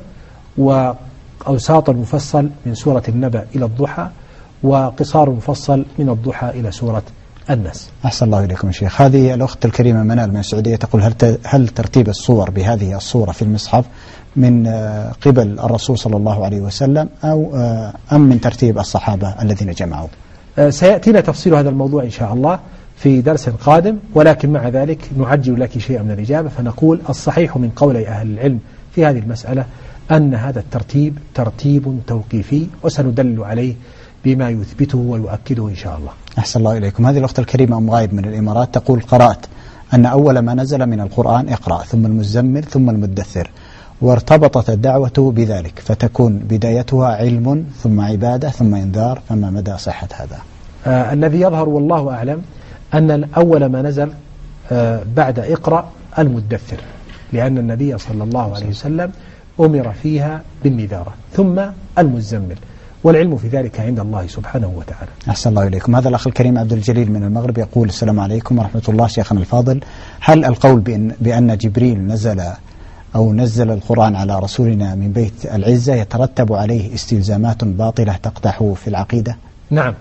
وأوساط المفصل من سورة النبأ إلى الضحى، وقصار المفصل من الضحى إلى سورة الناس. أحسن الله إليكم يا شيخ. هذه الأخت الكريمة منال من السعودية تقول هل هل ترتيب الصور بهذه الصورة في المصحف من قبل الرسول صلى الله عليه وسلم أو أم من ترتيب الصحابة الذين جمعوا؟ سيأتينا تفصيل هذا الموضوع إن شاء الله في درس قادم، ولكن مع ذلك نعجل لك شيئا من الإجابة، فنقول الصحيح من قول أهل العلم في هذه المسألة أن هذا الترتيب ترتيب توقيفي، وسندل عليه بما يثبته ويؤكده إن شاء الله. أحسن الله إليكم. هذه الأخت الكريمة أم غايب من الإمارات تقول قرأت أن أول ما نزل من القرآن اقرأ ثم المزمل ثم المدثر، وارتبطت الدعوة بذلك، فتكون بدايتها علم ثم عبادة ثم إنذار، فما مدى صحة هذا؟ آه الذي يظهر والله أعلم أن أول ما نزل آه بعد اقرأ المدثر، لأن النبي صلى الله عليه وسلم أمر فيها بالنذارة، ثم المزمل، والعلم في ذلك عند الله سبحانه وتعالى. أحسن الله إليكم. هذا الأخ الكريم عبد الجليل من المغرب يقول السلام عليكم ورحمة الله شيخنا الفاضل، هل القول بأن, بأن جبريل نزل أو نزل القرآن على رسولنا من بيت العزة يترتب عليه استلزامات باطلة تقدح في العقيدة؟ نعم،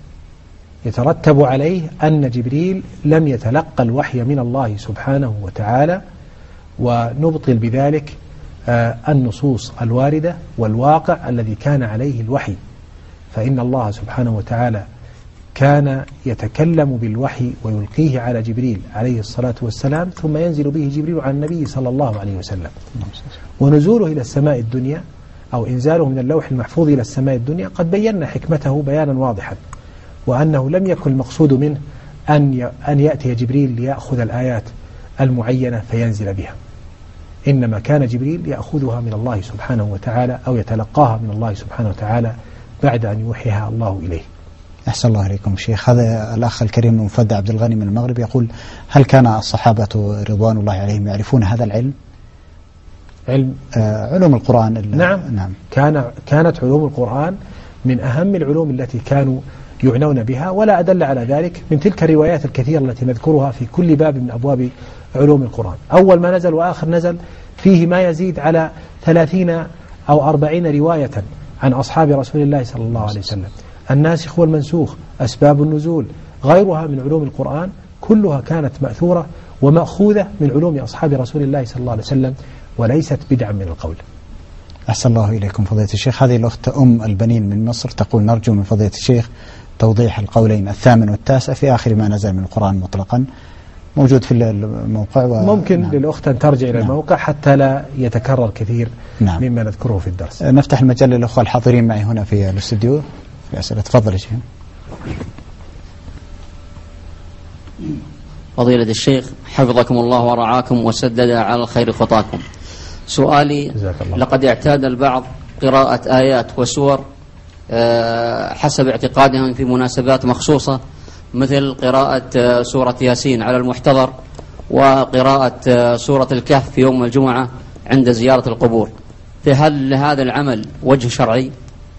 يترتب عليه أن جبريل لم يتلقى الوحي من الله سبحانه وتعالى، ونبطل بذلك آه النصوص الواردة والواقع الذي كان عليه الوحي، فإن الله سبحانه وتعالى كان يتكلم بالوحي ويلقيه على جبريل عليه الصلاة والسلام، ثم ينزل به جبريل على النبي صلى الله عليه وسلم. ونزوله إلى السماء الدنيا أو إنزاله من اللوح المحفوظ إلى السماء الدنيا قد بينا حكمته بيانا واضحا، وأنه لم يكن المقصود منه أن أن يأتي جبريل ليأخذ الآيات المعينة فينزل بها، إنما كان جبريل يأخذها من الله سبحانه وتعالى أو يتلقاها من الله سبحانه وتعالى بعد أن يوحيها الله إليه. أحسن الله عليكم شيخ. هذا الأخ الكريم مفدى عبد الغني من المغرب يقول هل كان الصحابة رضوان الله عليهم يعرفون هذا العلم؟ علم آه علوم القرآن. نعم. نعم كان كانت علوم القرآن من أهم العلوم التي كانوا يعنون بها، ولا أدل على ذلك من تلك الروايات الكثيرة التي نذكرها في كل باب من أبواب علوم القرآن. أول ما نزل وآخر نزل فيه ما يزيد على ثلاثين أو أربعين رواية عن أصحاب رسول الله صلى الله عليه وسلم، الناسخ والمنسوخ، أسباب النزول، غيرها من علوم القرآن كلها كانت مأثورة ومأخوذة من علوم أصحاب رسول الله صلى الله عليه وسلم، وليست بدعا من القول. أحسن الله إليكم فضيلة الشيخ. هذه الأخت أم البنين من مصر تقول: نرجو من فضيلة الشيخ توضيح القولين الثامن والتاسع في آخر ما نزل من القرآن مطلقا، موجود في الموقع و... ممكن نعم. للأخت أن ترجع إلى نعم. الموقع حتى لا يتكرر كثير نعم. مما نذكره في الدرس. نفتح المجال للأخوة الحاضرين معي هنا في الاستوديو في أسئلة. تفضل يا شيخ. فضيلة الشيخ حفظكم الله ورعاكم وسدد على الخير خطاكم. سؤالي: لقد اعتاد البعض قراءة آيات وسور حسب اعتقادهم في مناسبات مخصوصة، مثل قراءة سورة ياسين على المحتضر، وقراءة سورة الكهف في يوم الجمعة عند زيارة القبور، فهل لهذا العمل وجه شرعي؟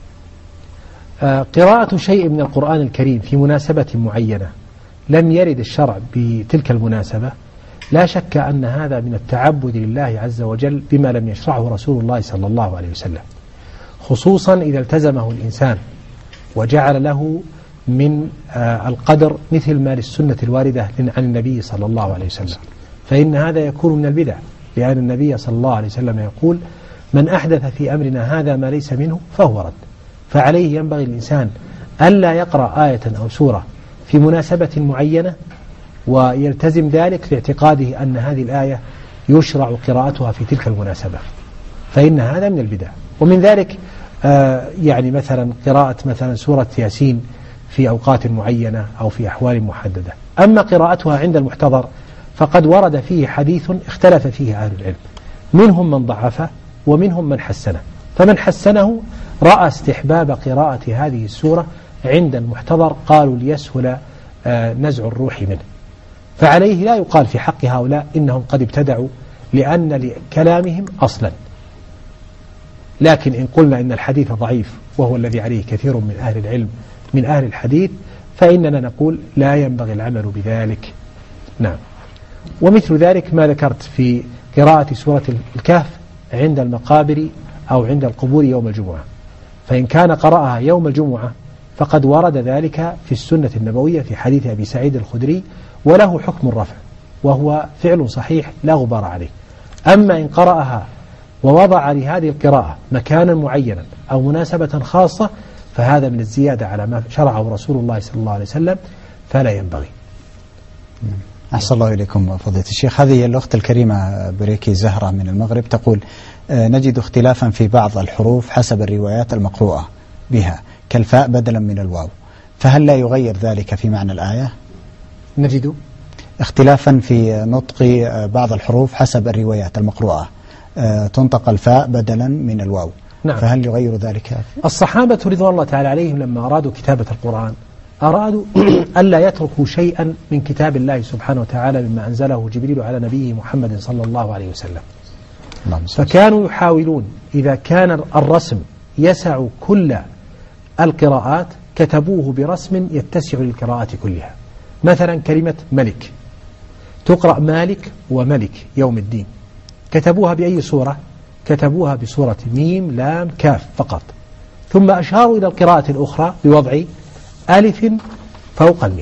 قراءة شيء من القرآن الكريم في مناسبة معينة لم يرد الشرع بتلك المناسبة، لا شك أن هذا من التعبد لله عز وجل بما لم يشرعه رسول الله صلى الله عليه وسلم، خصوصا إذا التزمه الإنسان وجعل له من القدر مثل ما للسنة الواردة عن النبي صلى الله عليه وسلم، فإن هذا يكون من البدع، لأن النبي صلى الله عليه وسلم يقول: من أحدث في أمرنا هذا ما ليس منه فهو رد. فعليه ينبغي الإنسان ألا يقرأ آية أو سورة في مناسبة معينة ويلتزم ذلك لاعتقاده أن هذه الآية يشرع قراءتها في تلك المناسبة، فإن هذا من البدع. ومن ذلك آه يعني مثلا قراءة مثلا سورة ياسين في أوقات معينة أو في أحوال محددة. أما قراءتها عند المحتضر فقد ورد فيه حديث اختلف فيه أهل العلم، منهم من ضعفه ومنهم من حسنه، فمن حسنه رأى استحباب قراءة هذه السورة عند المحتضر، قالوا ليسهل آه نزع الروح منه. فعليه لا يقال في حق هؤلاء إنهم قد ابتدعوا، لأن لكلامهم أصلا. لكن إن قلنا إن الحديث ضعيف وهو الذي عليه كثير من أهل العلم من أهل الحديث، فإننا نقول لا ينبغي العمل بذلك. نعم. ومثل ذلك ما ذكرت في قراءة سورة الكهف عند المقابر أو عند القبور يوم الجمعة، فإن كان قرأها يوم الجمعة فقد ورد ذلك في السنة النبوية في حديث أبي سعيد الخدري، وله حكم الرفع، وهو فعل صحيح لا غبار عليه. أما إن قرأها ووضع لهذه القراءة مكانا معينا أو مناسبة خاصة فهذا من الزيادة على ما شرعه رسول الله صلى الله عليه وسلم، فلا ينبغي. أحسن الله إليكم فضيلة الشيخ. هذه الأخت الكريمة بريكي زهرة من المغرب تقول: نجد اختلافا في بعض الحروف حسب الروايات المقروءة بها كالفاء بدلا من الواو، فهل لا يغير ذلك في معنى الآية؟ نجد اختلافا في نطق بعض الحروف حسب الروايات المقروءة، تنطق الفاء بدلا من الواو، نعم. فهل يغير ذلك؟ الصحابة رضوان الله تعالى عليهم لما أرادوا كتابة القرآن أرادوا ألا يتركوا شيئا من كتاب الله سبحانه وتعالى مما أنزله جبريل على نبيه محمد صلى الله عليه وسلم، فكانوا يحاولون إذا كان الرسم يسع كل القراءات كتبوه برسم يتسع للقراءات كلها. مثلا كلمة ملك تقرأ مالك وملك يوم الدين، كتبوها بأي صورة؟ كتبوها بصورة ميم لام كاف فقط، ثم أشاروا إلى القراءة الأخرى بوضع ألف فوق الميم،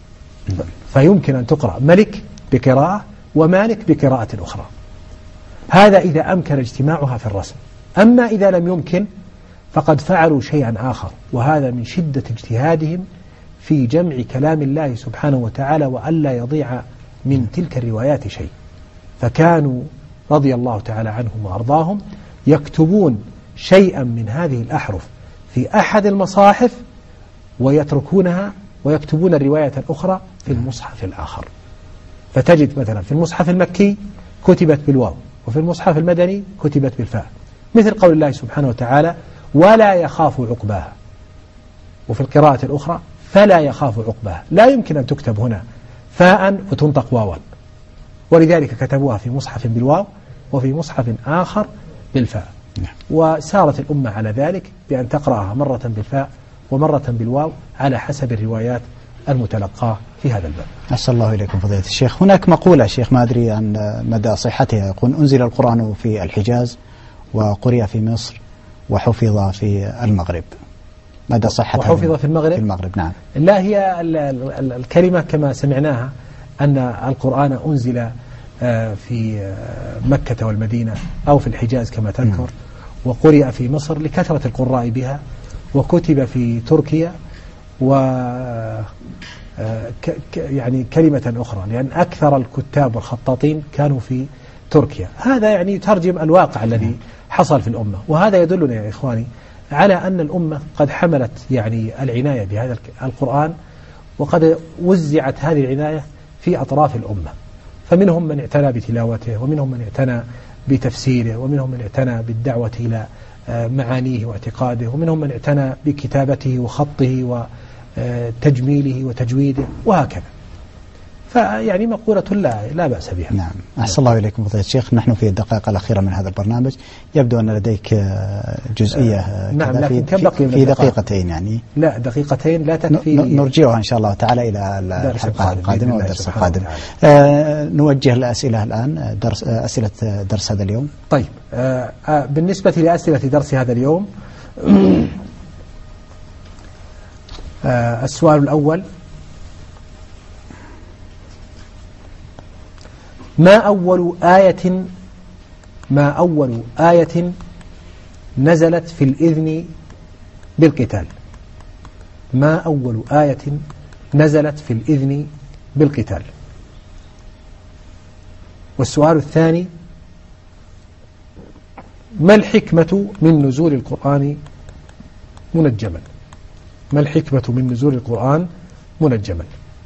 فيمكن أن تقرأ ملك بقراءة ومالك بقراءة أخرى. هذا إذا أمكن اجتماعها في الرسم. أما إذا لم يمكن فقد فعلوا شيئا آخر، وهذا من شدة اجتهادهم في جمع كلام الله سبحانه وتعالى وألا يضيع من تلك الروايات شيء. فكانوا رضي الله تعالى عنهم وأرضاهم يكتبون شيئا من هذه الأحرف في أحد المصاحف ويتركونها ويكتبون الرواية الأخرى في المصحف الآخر. فتجد مثلا في المصحف المكي كتبت بالواو، وفي المصحف المدني كتبت بالفاء، مثل قول الله سبحانه وتعالى: ولا يخاف عقباها، وفي القراءة الأخرى فلا يخاف عقباها. لا يمكن أن تكتب هنا فاء وتنطق واوا، ولذلك كتبوها في مصحف بالواو وفي مصحف آخر بالفاء. وسارت الأمة على ذلك بأن تقرأها مرة بالفاء ومرة بالواو على حسب الروايات المتلقاة في هذا الباب. أحسن الله إليكم فضيلة الشيخ. هناك مقولة شيخ ما أدري عن مدى صحتها، يقول أنزل القرآن في الحجاز وقرئ في مصر وحفظ في المغرب، مدى صحة وحفظ في المغرب؟ في المغرب نعم. لا، هي الكلمة كما سمعناها أن القرآن أنزل في مكة والمدينة أو في الحجاز كما تذكر، وقرئ في مصر لكثرة القراء بها، وكتب في تركيا، و يعني كلمة أخرى لأن أكثر الكتاب والخطاطين كانوا في تركيا. هذا يعني يترجم الواقع الذي حصل في الأمة، وهذا يدلنا يا إخواني على أن الأمة قد حملت يعني العناية بهذا القرآن، وقد وزعت هذه العناية في أطراف الأمة، فمنهم من اعتنى بتلاوته، ومنهم من اعتنى بتفسيره، ومنهم من اعتنى بالدعوة إلى معانيه واعتقاده، ومنهم من اعتنى بكتابته وخطه وتجميله وتجويده وهكذا. فيعني مقولة لا لا بأس بها. نعم. أحسن الله إليكم فضيلة الشيخ. نحن في الدقائق الأخيرة من هذا البرنامج، يبدو أن لديك جزئية آه نعم، كذا لكن في, كم بقي في دقيقتين يعني. لا، دقيقتين لا تكفي. نرجعها إن شاء الله تعالى إلى الحلقة القادمة والدرس القادم. آه نوجه الأسئلة الآن، درس آه أسئلة درس هذا اليوم. طيب، آه آه بالنسبة لأسئلة درس هذا اليوم، آه السؤال الأول: ما أول آية ما أول آية نزلت في الإذن بالقتال؟ ما أول آية نزلت في الإذن بالقتال؟ والسؤال الثاني: ما الحكمة من نزول القرآن منجما؟ ما الحكمة من نزول القرآن منجما؟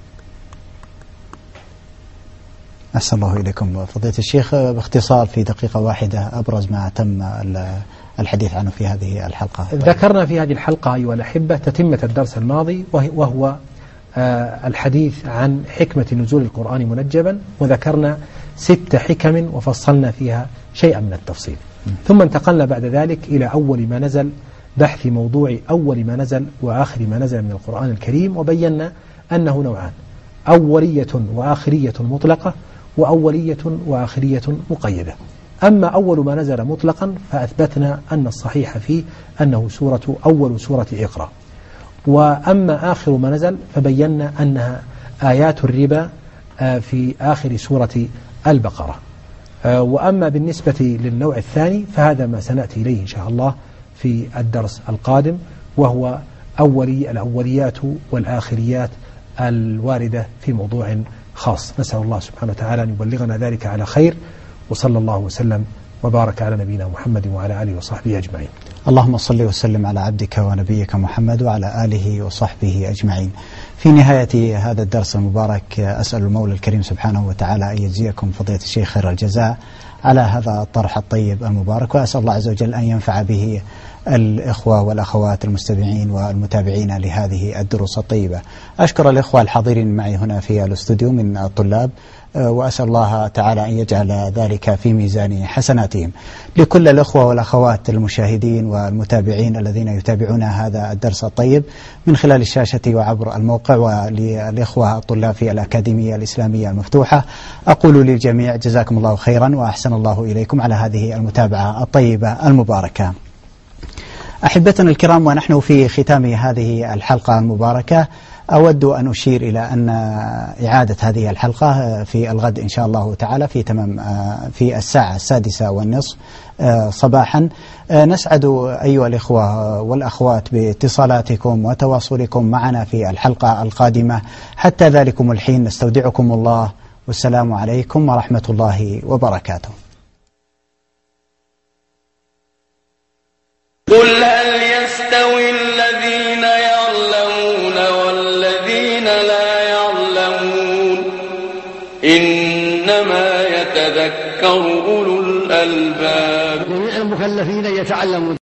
أحسن الله إليكم فضيلة الشيخ. باختصار في دقيقة واحدة أبرز ما تم الحديث عنه في هذه الحلقة. ذكرنا في هذه الحلقة أيها الأحبة تتمة الدرس الماضي، وهو الحديث عن حكمة نزول القرآن منجما، وذكرنا ست حكم وفصلنا فيها شيئا من التفصيل. ثم انتقلنا بعد ذلك إلى أول ما نزل، بحث موضوع أول ما نزل وآخر ما نزل من القرآن الكريم، وبينا أنه نوعان: أولية وآخرية مطلقة، وأولية وآخرية مقيدة. أما أول ما نزل مطلقا فأثبتنا أن الصحيح فيه أنه سورة أول سورة إقرأ، وأما آخر ما نزل فبينا أنها آيات الربا في آخر سورة البقرة. وأما بالنسبة للنوع الثاني فهذا ما سنأتي إليه إن شاء الله في الدرس القادم، وهو أولي الأوليات والآخريات الواردة في موضوع خاص. نسأل الله سبحانه وتعالى أن يبلغنا ذلك على خير، وصلى الله وسلم وبارك على نبينا محمد وعلى آله وصحبه أجمعين. اللهم صل وسلم على عبدك ونبيك محمد وعلى آله وصحبه أجمعين. في نهاية هذا الدرس المبارك أسأل المولى الكريم سبحانه وتعالى أن يجزيكم فضيلة الشيخ خير الجزاء على هذا الطرح الطيب المبارك، وأسأل الله عز وجل أن ينفع به الإخوة والأخوات المستمعين والمتابعين لهذه الدروس الطيبة. أشكر الإخوة الحاضرين معي هنا في الاستوديو من الطلاب، وأسأل الله تعالى أن يجعل ذلك في ميزان حسناتهم. لكل الأخوة والأخوات المشاهدين والمتابعين الذين يتابعون هذا الدرس الطيب من خلال الشاشة وعبر الموقع، وللإخوة الطلاب في الأكاديمية الإسلامية المفتوحة، أقول للجميع جزاكم الله خيرا وأحسن الله إليكم على هذه المتابعة الطيبة المباركة. أحبتنا الكرام، ونحن في ختام هذه الحلقة المباركة أود أن أشير إلى أن إعادة هذه الحلقة في الغد إن شاء الله تعالى في تمام في الساعة السادسة والنصف صباحا. نسعد أيها الإخوة والأخوات باتصالاتكم وتواصلكم معنا في الحلقة القادمة. حتى ذلكم الحين نستودعكم الله، والسلام عليكم ورحمة الله وبركاته. قل هل يستوي الذين يعلمون والذين لا يعلمون إنما يتذكر أولو الألباب. جميع المكلفين يتعلمون